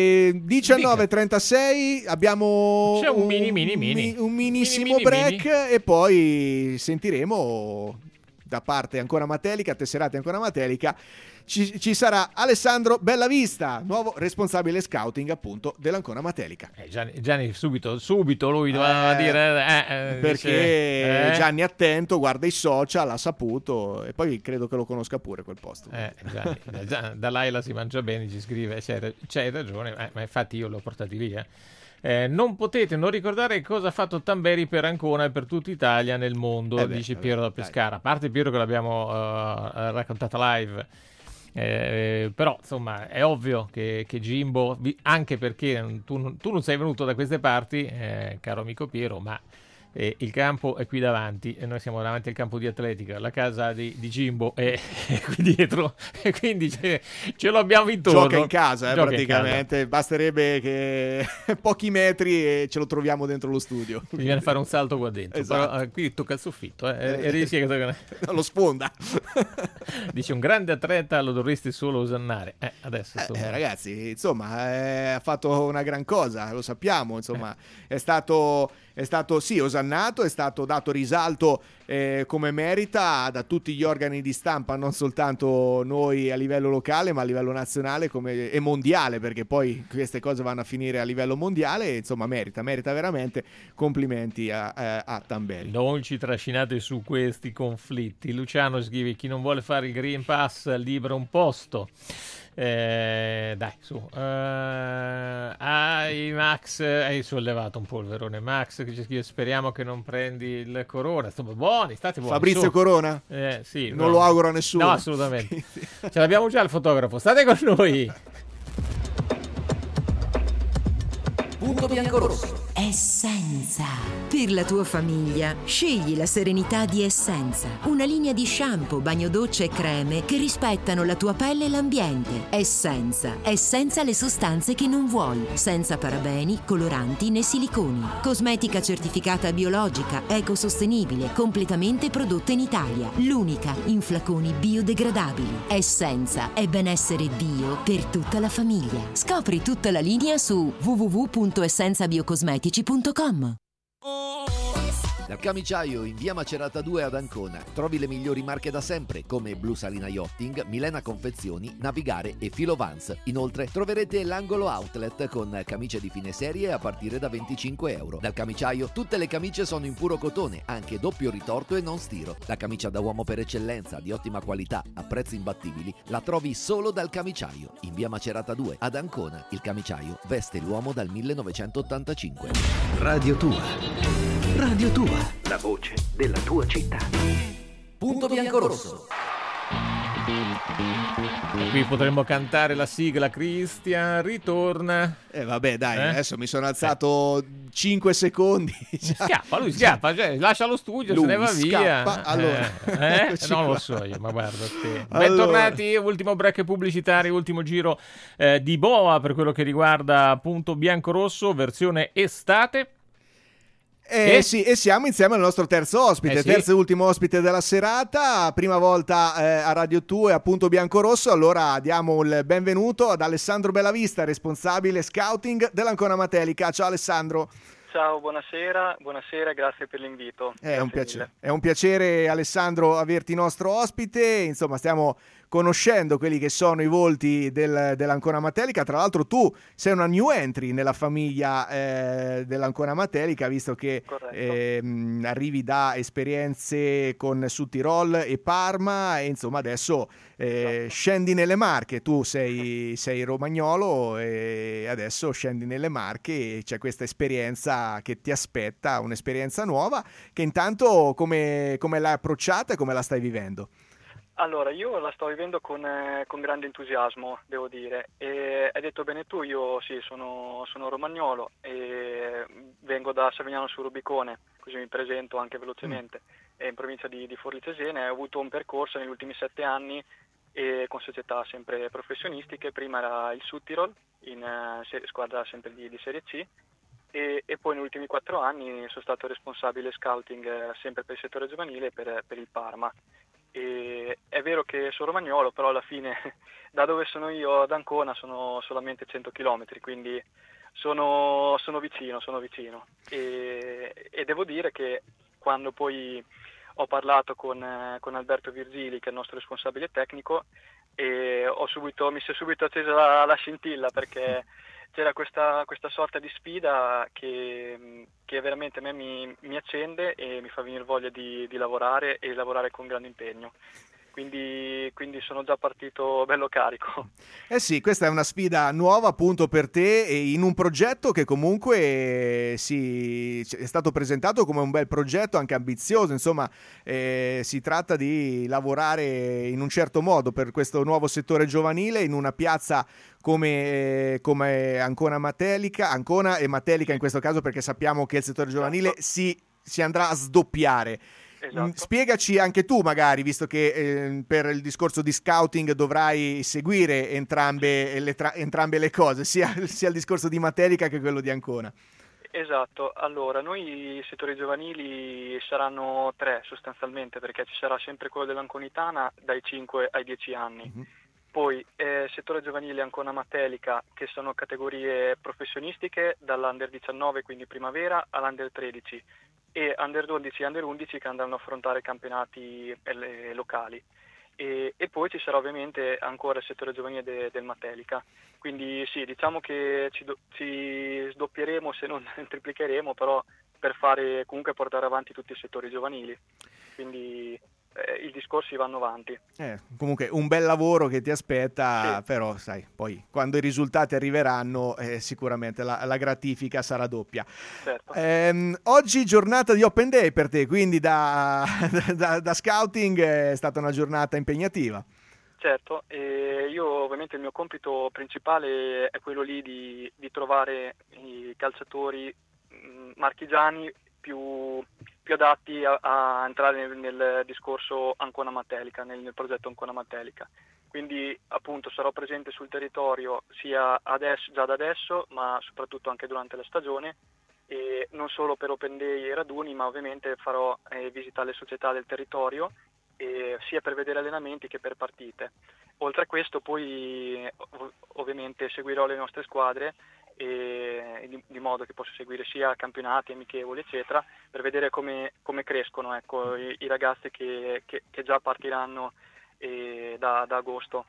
19:36 abbiamo c'è un minissimo break e poi sentiremo da parte Ancora Matelica, tesserate Ancora Matelica. Ci sarà Alessandro Bellavista, nuovo responsabile scouting appunto dell'Ancona Matelica. Gianni subito lui doveva dire perché dice, Gianni attento, guarda i social, ha saputo e poi credo che lo conosca pure quel posto. Gianni, da Laila si mangia bene, ci scrive, c'hai ragione, ma infatti io l'ho portati lì. Non potete non ricordare cosa ha fatto Tamberi per Ancona e per tutta Italia nel mondo, dice Piero da Pescara. A parte Piero che l'abbiamo raccontata live. Però insomma è ovvio che Jimbo, anche perché tu non sei venuto da queste parti, caro amico Piero, ma il campo è qui davanti e noi siamo davanti al campo di atletica, la casa di Jimbo è qui dietro e quindi ce lo abbiamo intorno. Gioca in casa praticamente, basterebbe che pochi metri e ce lo troviamo dentro lo studio. Mi viene a fare un salto qua dentro. Esatto. Però qui tocca il soffitto e riesci lo sponda. Dice un grande atleta lo dovresti solo osannare. Adesso ragazzi, insomma, ha fatto una gran cosa, lo sappiamo, insomma, è stato sì osannato, è stato dato risalto come merita da tutti gli organi di stampa, non soltanto noi a livello locale ma a livello nazionale e mondiale, perché poi queste cose vanno a finire a livello mondiale e insomma merita veramente. Complimenti a Tamberi. Non ci trascinate su questi conflitti. Luciano scrive: chi non vuole fare il Green Pass libera un posto. Dai su Max, hai sollevato un polverone. Max che ci scrive: speriamo che non prendi il corona. State buoni. Fabrizio Corona? Sì, non lo auguro a nessuno. No, assolutamente. Ce l'abbiamo già il fotografo, state con noi. Punto bianco-rosso. Essenza. Per la tua famiglia, scegli la serenità di Essenza. Una linea di shampoo, bagno-docce e creme che rispettano la tua pelle e l'ambiente. Essenza le sostanze che non vuoi. Senza parabeni, coloranti né siliconi. Cosmetica certificata biologica, ecosostenibile, completamente prodotta in Italia. L'unica in flaconi biodegradabili. Essenza è benessere bio per tutta la famiglia. Scopri tutta la linea su www.essenzabiocosmetica.com. Dal Camiciaio in via Macerata 2 ad Ancona trovi le migliori marche da sempre come Blu Salina Yachting, Milena Confezioni, Navigare e Filo Vans. Inoltre troverete l'angolo outlet con camicie di fine serie a partire da €25. Dal Camiciaio tutte le camicie sono in puro cotone, anche doppio ritorto e non stiro. La camicia da uomo per eccellenza, di ottima qualità, a prezzi imbattibili, la trovi solo dal Camiciaio in via Macerata 2 ad Ancona. Il Camiciaio veste l'uomo dal 1985. Radio Tua, la voce della tua città. Punto bianco-rosso. Qui potremmo cantare la sigla. Cristian ritorna. Vabbè dai, adesso mi sono alzato 5 secondi. Lui scappa, cioè, lascia lo studio, se ne va via. Allora, non lo so io, ma guarda te. Bentornati, ultimo break pubblicitario, ultimo giro di boa per quello che riguarda Punto bianco-rosso, versione estate. Sì, e siamo insieme al nostro terzo ospite, terzo e ultimo ospite della serata, prima volta a Radio 2 a Punto Bianco-Rosso. Allora diamo il benvenuto ad Alessandro Bellavista, responsabile scouting dell'Ancona Matelica. Ciao Alessandro. Ciao, buonasera, grazie per l'invito. È un piacere Alessandro averti nostro ospite, insomma stiamo conoscendo quelli che sono i volti dell'Ancona Matelica. Tra l'altro tu sei una new entry nella famiglia dell'Ancona Matelica, visto che arrivi da esperienze con Südtirol e Parma, e insomma adesso scendi nelle Marche. Tu sei romagnolo e adesso scendi nelle Marche e c'è questa esperienza che ti aspetta, un'esperienza nuova, che intanto come l'hai approcciata e come la stai vivendo? Allora, io la sto vivendo con grande entusiasmo, devo dire. E hai detto bene tu, io sì, sono romagnolo e vengo da Savignano sul Rubicone, così mi presento anche velocemente. È in provincia di Forlì Cesena. Ho avuto un percorso negli ultimi 7 anni e con società sempre professionistiche. Prima era il Südtirol, in squadra sempre di Serie C, e poi negli ultimi 4 anni sono stato responsabile scouting sempre per il settore giovanile per il Parma. E è vero che sono romagnolo, però alla fine da dove sono io ad Ancona sono solamente 100 km, quindi sono vicino. E devo dire che quando poi ho parlato con Alberto Virgili, che è il nostro responsabile tecnico, e mi si è subito accesa la scintilla, perché c'era questa sorta di sfida che veramente a me mi accende e mi fa venire voglia di lavorare e lavorare con grande impegno. Quindi sono già partito bello carico. Eh sì, questa è una sfida nuova appunto per te, e in un progetto che comunque è stato presentato come un bel progetto, anche ambizioso. Insomma, si tratta di lavorare in un certo modo per questo nuovo settore giovanile in una piazza come Ancona e Matelica in questo caso, perché sappiamo che il settore giovanile si andrà a sdoppiare. Esatto. Spiegaci anche tu, magari, visto che per il discorso di scouting dovrai seguire entrambe le cose, sia il discorso di Matelica che quello di Ancona. Esatto, allora noi i settori giovanili saranno 3 sostanzialmente, perché ci sarà sempre quello dell'Anconitana dai 5 ai 10 anni. Poi settore giovanile Ancona Matelica, che sono categorie professionistiche dall'Under 19, quindi primavera, all'Under 13, e Under 12 e Under 11 che andranno a affrontare campionati locali. E poi ci sarà ovviamente ancora il settore giovanile del Matelica. Quindi sì, diciamo che ci sdoppieremo, se non triplicheremo, però per comunque portare avanti tutti i settori giovanili. Quindi i discorsi vanno avanti. Comunque un bel lavoro che ti aspetta, sì. Però sai, poi quando i risultati arriveranno sicuramente la gratifica sarà doppia. Certo. Oggi giornata di Open Day per te, quindi da scouting è stata una giornata impegnativa. Certo, io ovviamente il mio compito principale è quello lì di trovare i calciatori marchigiani più adatti a entrare nel discorso Ancona Matelica, nel progetto Ancona Matelica. Quindi appunto sarò presente sul territorio sia già da adesso, ma soprattutto anche durante la stagione, e non solo per Open Day e raduni, ma ovviamente farò visita alle società del territorio, sia per vedere allenamenti che per partite. Oltre a questo poi ovviamente seguirò le nostre squadre, di modo che posso seguire sia campionati, amichevoli eccetera, per vedere come crescono, ecco, i ragazzi che già partiranno da agosto.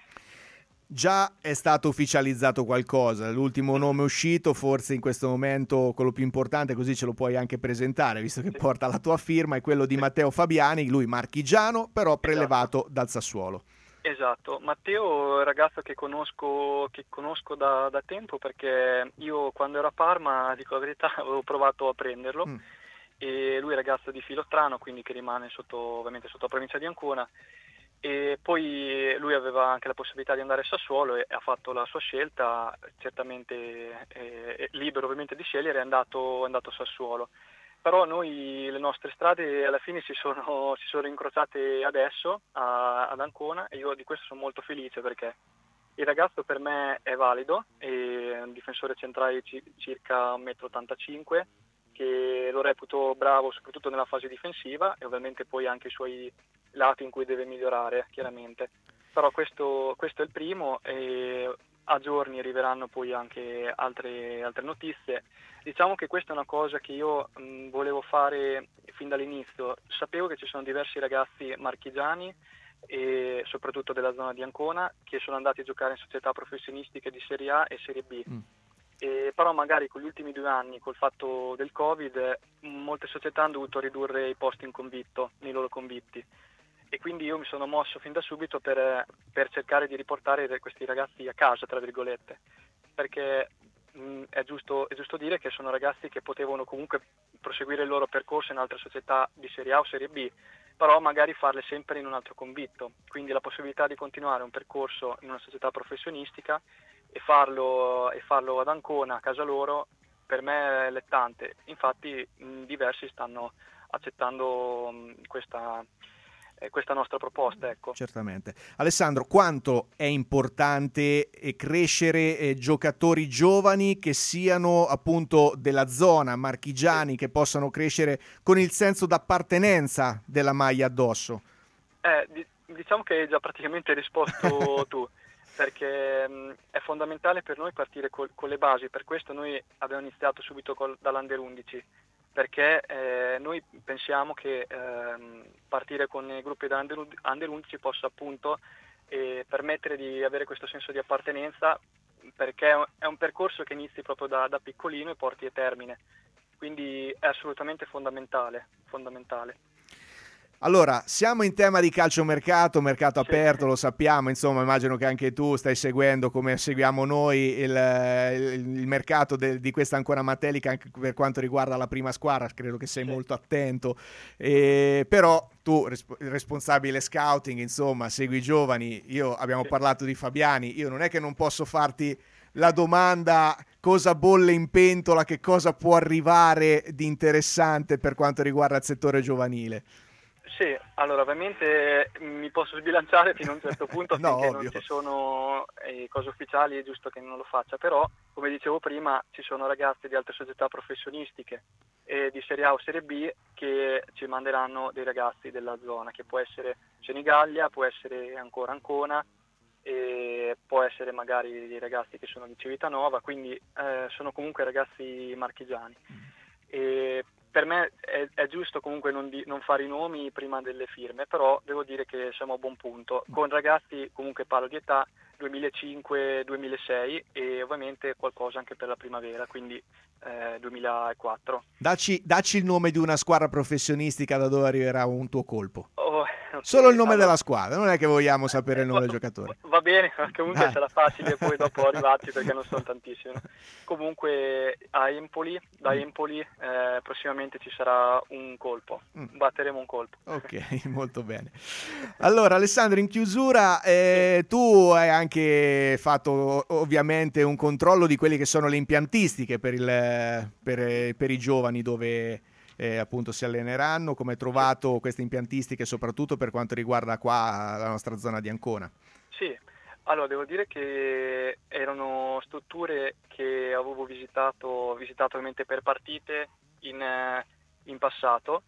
Già è stato ufficializzato qualcosa, l'ultimo nome uscito forse in questo momento quello più importante, così ce lo puoi anche presentare visto che porta la tua firma, è quello di Matteo Fabiani, lui marchigiano però prelevato dal Sassuolo. Esatto, Matteo è un ragazzo che conosco da tempo, perché io quando ero a Parma, dico la verità, avevo provato a prenderlo, e lui è ragazzo di Filostrano, quindi che rimane ovviamente sotto la provincia di Ancona, e poi lui aveva anche la possibilità di andare a Sassuolo e ha fatto la sua scelta, certamente libero ovviamente di scegliere, è andato a Sassuolo. Però le nostre strade alla fine si sono incrociate adesso ad Ancona, e io di questo sono molto felice, perché il ragazzo per me è valido, è un difensore centrale circa 1,85 m, che lo reputo bravo soprattutto nella fase difensiva, e ovviamente poi anche i suoi lati in cui deve migliorare chiaramente. Però questo è il primo, e a giorni arriveranno poi anche altre notizie. Diciamo che questa è una cosa che io volevo fare fin dall'inizio. Sapevo che ci sono diversi ragazzi marchigiani e soprattutto della zona di Ancona, che sono andati a giocare in società professionistiche di Serie A e Serie B. Però magari con gli ultimi 2 anni, col fatto del Covid, molte società hanno dovuto ridurre i posti in convitto, nei loro convitti, e quindi io mi sono mosso fin da subito per cercare di riportare questi ragazzi a casa, tra virgolette, perché è giusto dire che sono ragazzi che potevano comunque proseguire il loro percorso in altre società di Serie A o Serie B, però magari farle sempre in un altro convitto, quindi la possibilità di continuare un percorso in una società professionistica e farlo ad Ancona, a casa loro, per me è allettante. Infatti diversi stanno accettando questa nostra proposta, ecco. Certamente. Alessandro, quanto è importante crescere giocatori giovani che siano appunto della zona, marchigiani, che possano crescere con il senso d'appartenenza della maglia addosso? Diciamo che hai già praticamente risposto tu, perché è fondamentale per noi partire con le basi. Per questo noi abbiamo iniziato subito dall'Under 11, perché noi pensiamo che partire con i gruppi da Under 11 possa appunto permettere di avere questo senso di appartenenza, perché è un percorso che inizi proprio da piccolino e porti a termine, quindi è assolutamente fondamentale. Allora, siamo in tema di calciomercato aperto, lo sappiamo, insomma, immagino che anche tu stai seguendo, come seguiamo noi, il mercato di questa Ancona Matelica anche per quanto riguarda la prima squadra, credo che sei molto attento, però tu, responsabile scouting, insomma, segui i giovani, abbiamo parlato di Fabiani, io non è che non posso farti la domanda cosa bolle in pentola, che cosa può arrivare di interessante per quanto riguarda il settore giovanile. Sì, allora ovviamente mi posso sbilanciare fino a un certo punto finché non ci sono cose ufficiali, è giusto che non lo faccia, però come dicevo prima ci sono ragazzi di altre società professionistiche di Serie A o Serie B che ci manderanno dei ragazzi della zona, che può essere Senigallia, può essere ancora Ancona, e può essere magari dei ragazzi che sono di Civitanova, quindi sono comunque ragazzi marchigiani. E per me è giusto comunque non fare i nomi prima delle firme, però devo dire che siamo a buon punto, con ragazzi comunque parlo di età 2005-2006 e ovviamente qualcosa anche per la primavera, quindi 2004. Dacci il nome di una squadra professionistica da dove arriverà un tuo colpo. Solo il nome della squadra, non è che vogliamo sapere il nome del giocatore. Va bene, comunque sarà facile poi dopo arrivarci perché non sono tantissimi. Comunque da Empoli prossimamente ci sarà un colpo, batteremo un colpo. Ok, molto bene. Allora Alessandro, in chiusura tu hai anche fatto ovviamente un controllo di quelle che sono le impiantistiche per i giovani dove appunto si alleneranno. Come hai trovato queste impiantistiche soprattutto per quanto riguarda qua la nostra zona di Ancona? Sì, allora devo dire che erano strutture che avevo visitato ovviamente per partite in passato,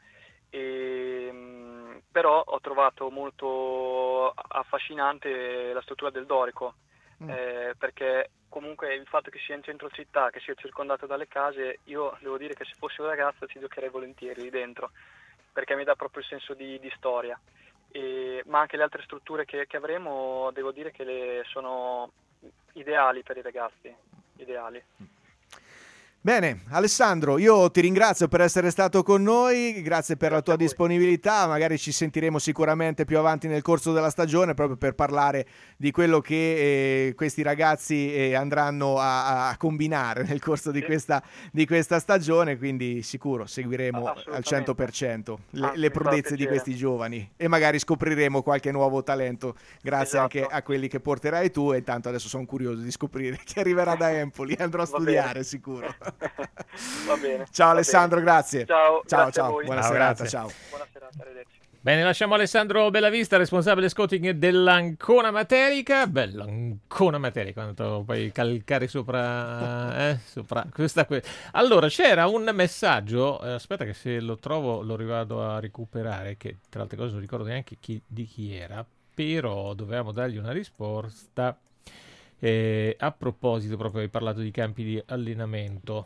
però ho trovato molto affascinante la struttura del Dorico, perché comunque il fatto che sia in centro città, che sia circondato dalle case, io devo dire che se fossi un ragazzo ci giocherei volentieri lì dentro, perché mi dà proprio il senso di storia. Ma anche le altre strutture che avremo, devo dire che sono ideali per i ragazzi, ideali. Bene, Alessandro, io ti ringrazio per essere stato con noi, grazie per la tua disponibilità, magari ci sentiremo sicuramente più avanti nel corso della stagione proprio per parlare di quello che questi ragazzi andranno a combinare nel corso di questa stagione, quindi sicuro seguiremo al 100% le prodezze di questi giovani e magari scopriremo qualche nuovo talento grazie anche a quelli che porterai tu, e intanto adesso sono curioso di scoprire chi arriverà da Empoli, andrò a studiare sicuro. Va bene. Ciao Alessandro, grazie. Ciao. Buona serata, ciao. Buona serata, arrivederci. Bene, lasciamo Alessandro Bellavista, responsabile scouting dell'Ancona Matelica. Bella Ancona Matelica, quando puoi calcare sopra questa. Allora, c'era un messaggio, aspetta che se lo trovo lo rivado a recuperare, che tra altre cose non ricordo neanche di chi era, però dovevamo dargli una risposta. A proposito, proprio hai parlato di campi di allenamento.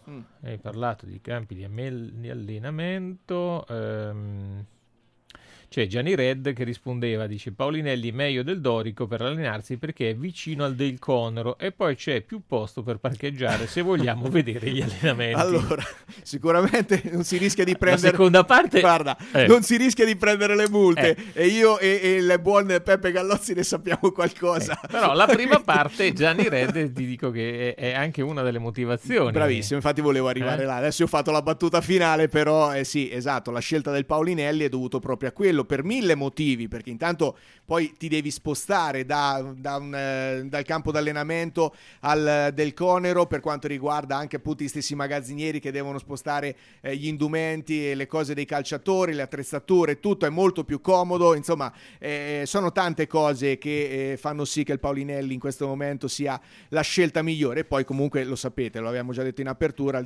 c'è Gianni Red che rispondeva, dice Paulinelli meglio del Dorico per allenarsi perché è vicino al Del Conero e poi c'è più posto per parcheggiare se vogliamo vedere gli allenamenti. Allora, sicuramente non si rischia di prendere... La seconda parte... Guarda, non si rischia di prendere le multe e io e il buon Peppe Gallozzi ne sappiamo qualcosa. Però la prima parte, Gianni Red, ti dico che è anche una delle motivazioni. Bravissimo, infatti volevo arrivare là. Adesso ho fatto la battuta finale, però sì, esatto, la scelta del Paulinelli è dovuto proprio a quello, per 1000 motivi, perché intanto poi ti devi spostare dal campo d'allenamento al Del Conero, per quanto riguarda anche appunto gli stessi magazzinieri che devono spostare gli indumenti e le cose dei calciatori, le attrezzature, tutto è molto più comodo, insomma sono tante cose che fanno sì che il Paulinelli in questo momento sia la scelta migliore. E poi comunque lo sapete, lo abbiamo già detto in apertura,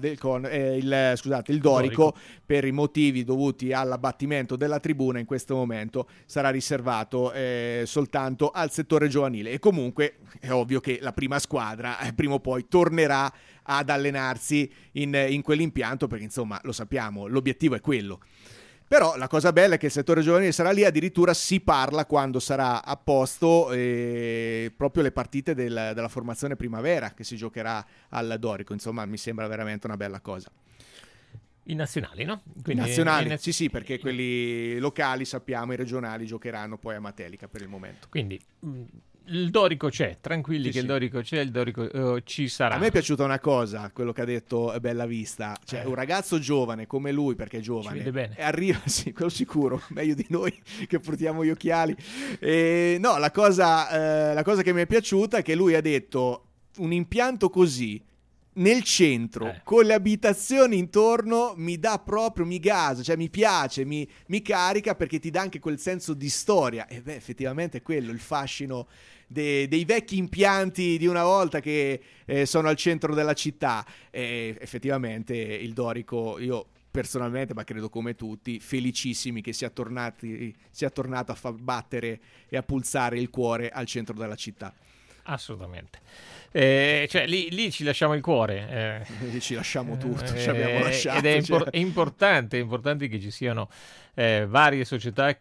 il Dorico, per i motivi dovuti all'abbattimento della tribuna, in questo momento sarà riservato soltanto al settore giovanile, e comunque è ovvio che la prima squadra prima o poi tornerà ad allenarsi in quell'impianto, perché insomma lo sappiamo, l'obiettivo è quello. Però la cosa bella è che il settore giovanile sarà lì, addirittura si parla, quando sarà a posto, proprio le partite della formazione primavera che si giocherà al Dorico. Insomma, mi sembra veramente una bella cosa. I nazionali, no? Quindi nazionali, sì, perché quelli locali, sappiamo, i regionali giocheranno poi a Matelica per il momento. Quindi il Dorico c'è, tranquilli che il Dorico c'è, il Dorico ci sarà. A me è piaciuta una cosa, quello che ha detto Bellavista, cioè un ragazzo giovane come lui, perché è giovane, ci vede bene. Arriva, sì, quello sicuro, meglio di noi che portiamo gli occhiali. No, la cosa che mi è piaciuta è che lui ha detto un impianto così nel centro, con le abitazioni intorno, mi dà proprio, mi gasa, cioè mi piace, mi carica, perché ti dà anche quel senso di storia. E beh, effettivamente è quello il fascino dei vecchi impianti di una volta che sono al centro della città. E effettivamente il Dorico, io personalmente, ma credo come tutti, felicissimi che sia tornato a far battere e a pulsare il cuore al centro della città. Assolutamente. Cioè lì ci lasciamo il cuore, ci lasciamo tutto, ci abbiamo lasciato, ed è importante che ci siano varie società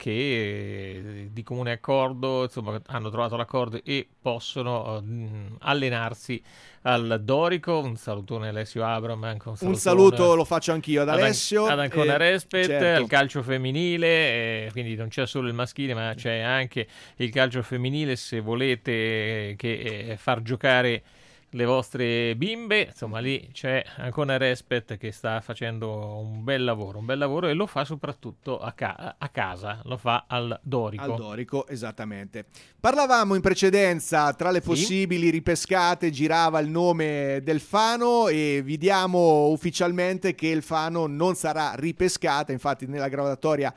che di comune accordo, insomma, hanno trovato l'accordo e possono allenarsi al Dorico. Un salutone Alessio Abram, anche un saluto lo faccio anch'io ad Alessio, ad Ancona Respet, certo. Al calcio femminile, quindi non c'è solo il maschile ma c'è anche il calcio femminile, se volete far giocare le vostre bimbe, insomma lì c'è Ancona Respet che sta facendo un bel lavoro e lo fa soprattutto a casa, lo fa al Dorico. Al Dorico, esattamente. Parlavamo in precedenza, tra le possibili ripescate girava il nome del Fano, e vi diamo ufficialmente che il Fano non sarà ripescata, infatti nella graduatoria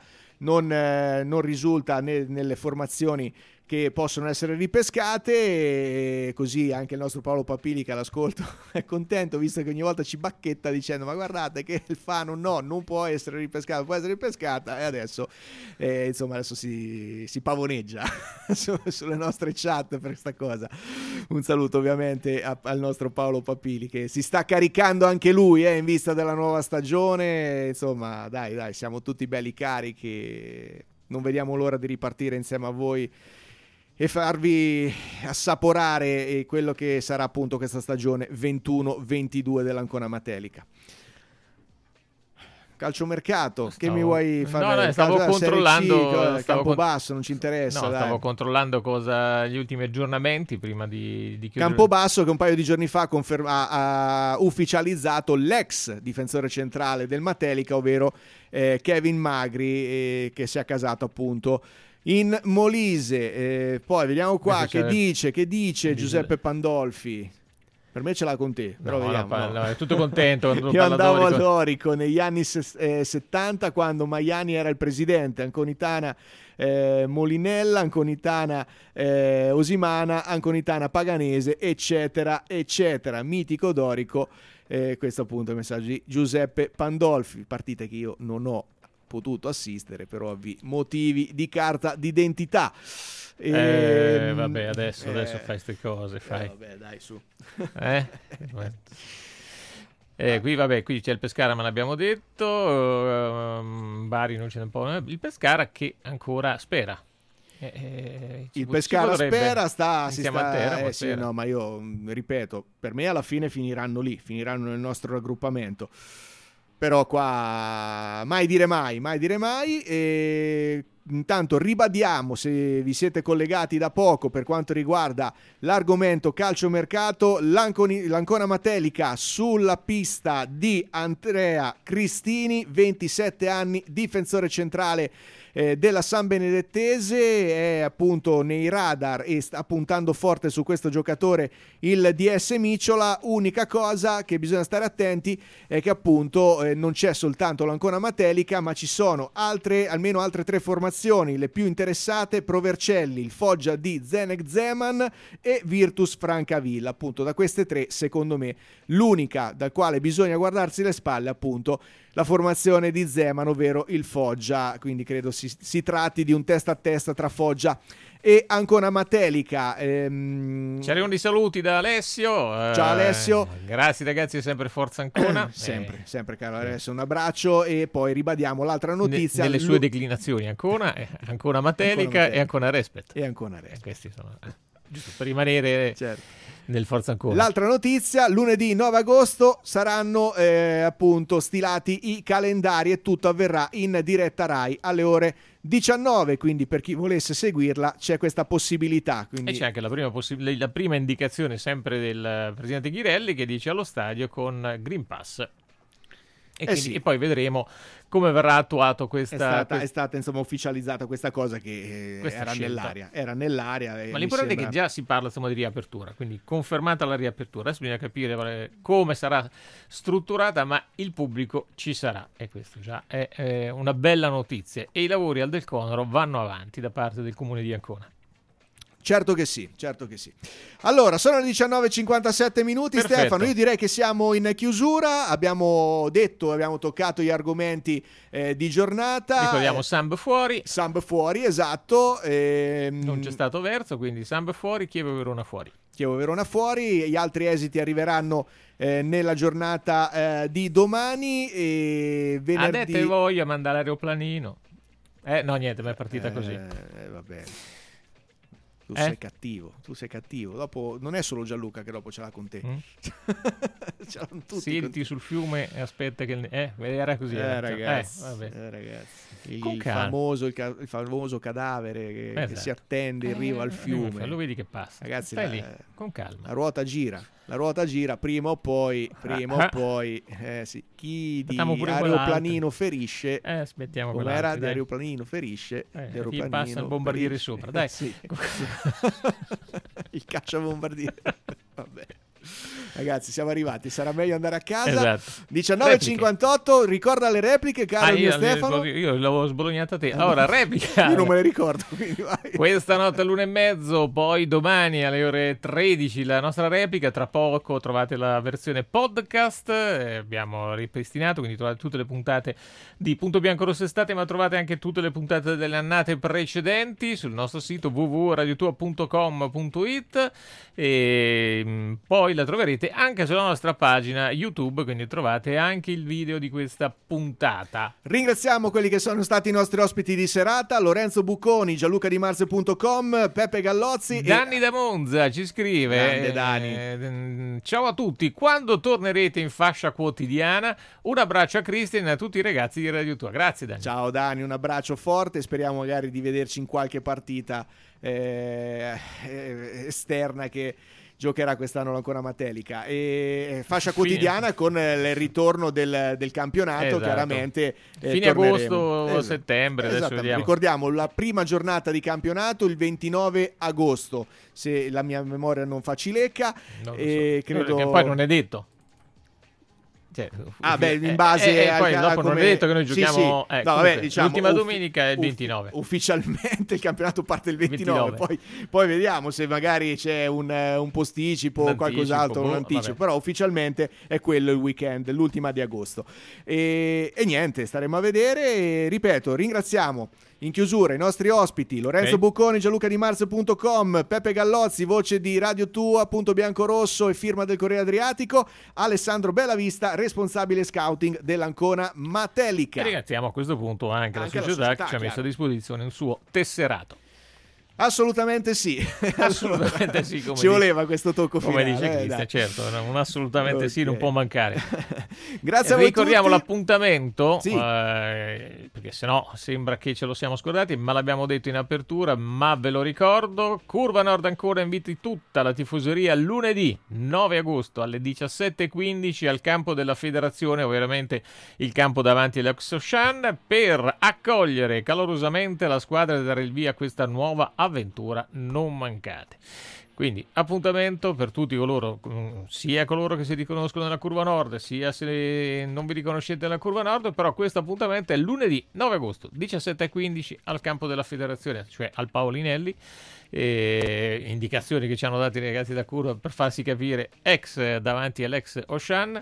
non risulta nelle formazioni che possono essere ripescate, e così anche il nostro Paolo Papili, che all'ascolto è contento, visto che ogni volta ci bacchetta dicendo ma guardate che il Fano non può essere ripescata, può essere ripescata, e adesso insomma adesso si pavoneggia sulle nostre chat per questa cosa. Un saluto ovviamente al nostro Paolo Papili, che si sta caricando anche lui in vista della nuova stagione. Insomma dai, siamo tutti belli carichi, non vediamo l'ora di ripartire insieme a voi e farvi assaporare quello che sarà appunto questa stagione 21-22 dell'Ancona Matelica. Calciomercato, che mi vuoi fare? No, stavo controllando Campobasso, non ci interessa. No, stavo controllando gli ultimi aggiornamenti prima di chiudere. Campobasso, che un paio di giorni fa ha ufficializzato l'ex difensore centrale del Matelica, ovvero Kevin Magri, che si è casato appunto in Molise. Poi vediamo qua che dice Giuseppe Pandolfi. Per me ce l'ha con te, però vediamo. È tutto contento. Io andavo al Dorico negli anni 70, quando Maiani era il presidente, Anconitana Molinella, Anconitana Osimana, Anconitana Paganese, eccetera, eccetera. Mitico Dorico. Questo appunto è il messaggio di Giuseppe Pandolfi, partite che io non ho potuto assistere per ovvi motivi di carta d'identità. Vabbè, adesso fai queste cose, fai. Vabbè, dai, su. Qui c'è il Pescara, ma l'abbiamo detto, Bari non ce n'è un po', il Pescara che ancora spera. Il Pescara spera, siamo a Teramo, sì, no, ma io ripeto, per me alla fine finiranno nel nostro raggruppamento. Però qua mai dire mai, e intanto ribadiamo, se vi siete collegati da poco, per quanto riguarda l'argomento calciomercato, l'Ancona Matelica sulla pista di Andrea Cristini, 27 anni, difensore centrale della San Benedettese, è appunto nei radar e sta puntando forte su questo giocatore il DS Miciola. Unica cosa che bisogna stare attenti è che appunto non c'è soltanto l'Ancona Matelica, ma ci sono almeno altre 3 formazioni, le più interessate: Provercelli, il Foggia di Zenek Zeman e Virtus Francavilla. Appunto da queste 3, secondo me, l'unica dal quale bisogna guardarsi le spalle appunto la formazione di Zeman, ovvero il Foggia, quindi credo si tratti di un testa a testa tra Foggia e Ancona Matelica. Ci arrivano dei saluti da Alessio. Ciao Alessio. Grazie ragazzi, sempre forza Ancona. sempre caro Alessio, un abbraccio. E poi ribadiamo l'altra notizia. Nelle sue declinazioni, Ancona Matelica e Ancona Respet. Questi sono giusto per rimanere... Certo. Nel Forza Ancona. L'altra notizia: lunedì 9 agosto saranno appunto stilati i calendari e tutto avverrà in diretta Rai alle ore 19, quindi per chi volesse seguirla c'è questa possibilità. Quindi... E c'è anche la prima indicazione sempre del presidente Ghirelli, che dice allo stadio con Green Pass. E poi vedremo come verrà attuato questa... È stata insomma ufficializzata questa cosa che era nell'aria. Ma l'importante è che già si parla insomma di riapertura, quindi confermata la riapertura. Adesso bisogna capire come sarà strutturata, ma il pubblico ci sarà, e questo già è una bella notizia. E i lavori al Del Conro vanno avanti da parte del comune di Ancona. Certo che sì. Allora, sono le 19:57 minuti. Perfetto. Stefano, io direi che siamo in chiusura. Abbiamo toccato gli argomenti di giornata. Ricordiamo Samb fuori, esatto. Non c'è stato Verso, quindi Samb fuori, Chievo Verona fuori. Gli altri esiti arriveranno nella giornata di domani e venerdì. A te voglia mandare l'aeroplanino. No, niente, ma è partita così. Va bene. Tu sei cattivo. Dopo non è solo Gianluca che dopo ce l'ha con te. Ce l'hanno tutti. Siediti sul fiume e aspetta che era così. Ragazzi. Il famoso cadavere che si attende in riva al fiume. Lo vedi che passa. Ragazzi, stai lì con calma. La ruota gira, prima o poi chi di aeroplanino ferisce, aspettiamo com'era di aeroplanino ferisce, chi passa il bombardiere sopra, dai. Il cacciabombardiere. Vabbè. Ragazzi, siamo arrivati, sarà meglio andare a casa. Esatto. 19:58, ricorda le repliche, caro mio Stefano. Io l'avevo sbolognata a te. Allora, replica. Io non me le ricordo, quindi vai. Questa notte all'1:30, poi domani alle ore 13 la nostra replica. Tra poco trovate la versione podcast. Abbiamo ripristinato, quindi trovate tutte le puntate di Punto Bianco Rosso Estate, ma trovate anche tutte le puntate delle annate precedenti sul nostro sito www.radiotua.com.it, e poi la troverete anche sulla nostra pagina YouTube, quindi trovate anche il video di questa puntata. Ringraziamo quelli che sono stati i nostri ospiti di serata: Lorenzo Bucconi, gianlucadimarzio.com, Peppe Gallozzi, Danni da Monza ci scrive. Grande Dani. Ciao a tutti, quando tornerete in fascia quotidiana? Un abbraccio a Cristian e a tutti i ragazzi di Radio Tua. Grazie Dani. Ciao Dani, un abbraccio forte, speriamo magari di vederci in qualche partita esterna che giocherà quest'anno l'Ancona Matelica, e fascia quotidiana con il ritorno del campionato. Esatto. Chiaramente fine agosto, settembre, adesso vediamo. Ricordiamo la prima giornata di campionato il 29 agosto, se la mia memoria non fa cilecca, credo che poi non è detto. In base poi dopo non è detto che noi giochiamo. Diciamo, l'ultima domenica è il 29. Ufficialmente il campionato parte il 29. Poi vediamo se magari c'è un posticipo o qualcos'altro, un anticipo. Però ufficialmente è quello il weekend, l'ultima di agosto. E niente, staremo a vedere. Ripeto, ringraziamo In chiusura i nostri ospiti Lorenzo Bucconi, gianlucadimarzo.com, Peppe Gallozzi, voce di Radio Tua, Punto Biancorosso e firma del Corriere Adriatico, Alessandro Bellavista, responsabile scouting dell'Ancona Matelica. E ringraziamo a questo punto anche la società che ci ha messo a disposizione un suo tesserato. Assolutamente sì, assolutamente sì, ci voleva questo tocco finale, come dice Cristian, certo, un assolutamente sì non può mancare. Grazie a voi ricordiamo tutti. L'appuntamento, sì. Perché sennò sembra che ce lo siamo scordati, ma l'abbiamo detto in apertura, ma ve lo ricordo. Curva Nord ancora inviti tutta la tifoseria lunedì 9 agosto alle 17:15 al campo della Federazione, ovviamente il campo davanti all'Ex Auchan, per accogliere calorosamente la squadra e dare il via a questa nuova avventura. Non mancate. Quindi appuntamento per tutti coloro, sia coloro che si riconoscono nella Curva Nord, sia se non vi riconoscete nella Curva Nord, però questo appuntamento è lunedì 9 agosto 17:15 al campo della Federazione, cioè al Paolinelli. Indicazioni che ci hanno dato i ragazzi da Curva per farsi capire, ex davanti all'Ex Auchan.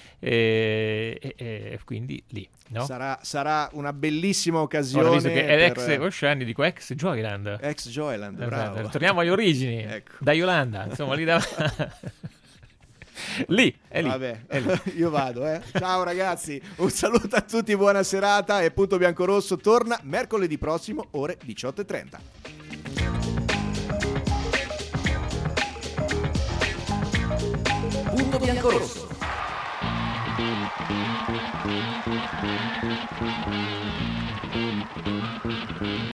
E quindi lì, no? Sarà una bellissima occasione. Visto che è l'ex Auchan, dico ex Joyland. Ex Joyland, bravo. Torniamo agli origini, ecco. Da Yolanda, insomma, lì da... lì, è lì. Vabbè, è lì. Io vado, Ciao ragazzi, un saluto a tutti, buona serata e Punto Biancorosso torna mercoledì prossimo, ore 18:30. Punto Biancorosso.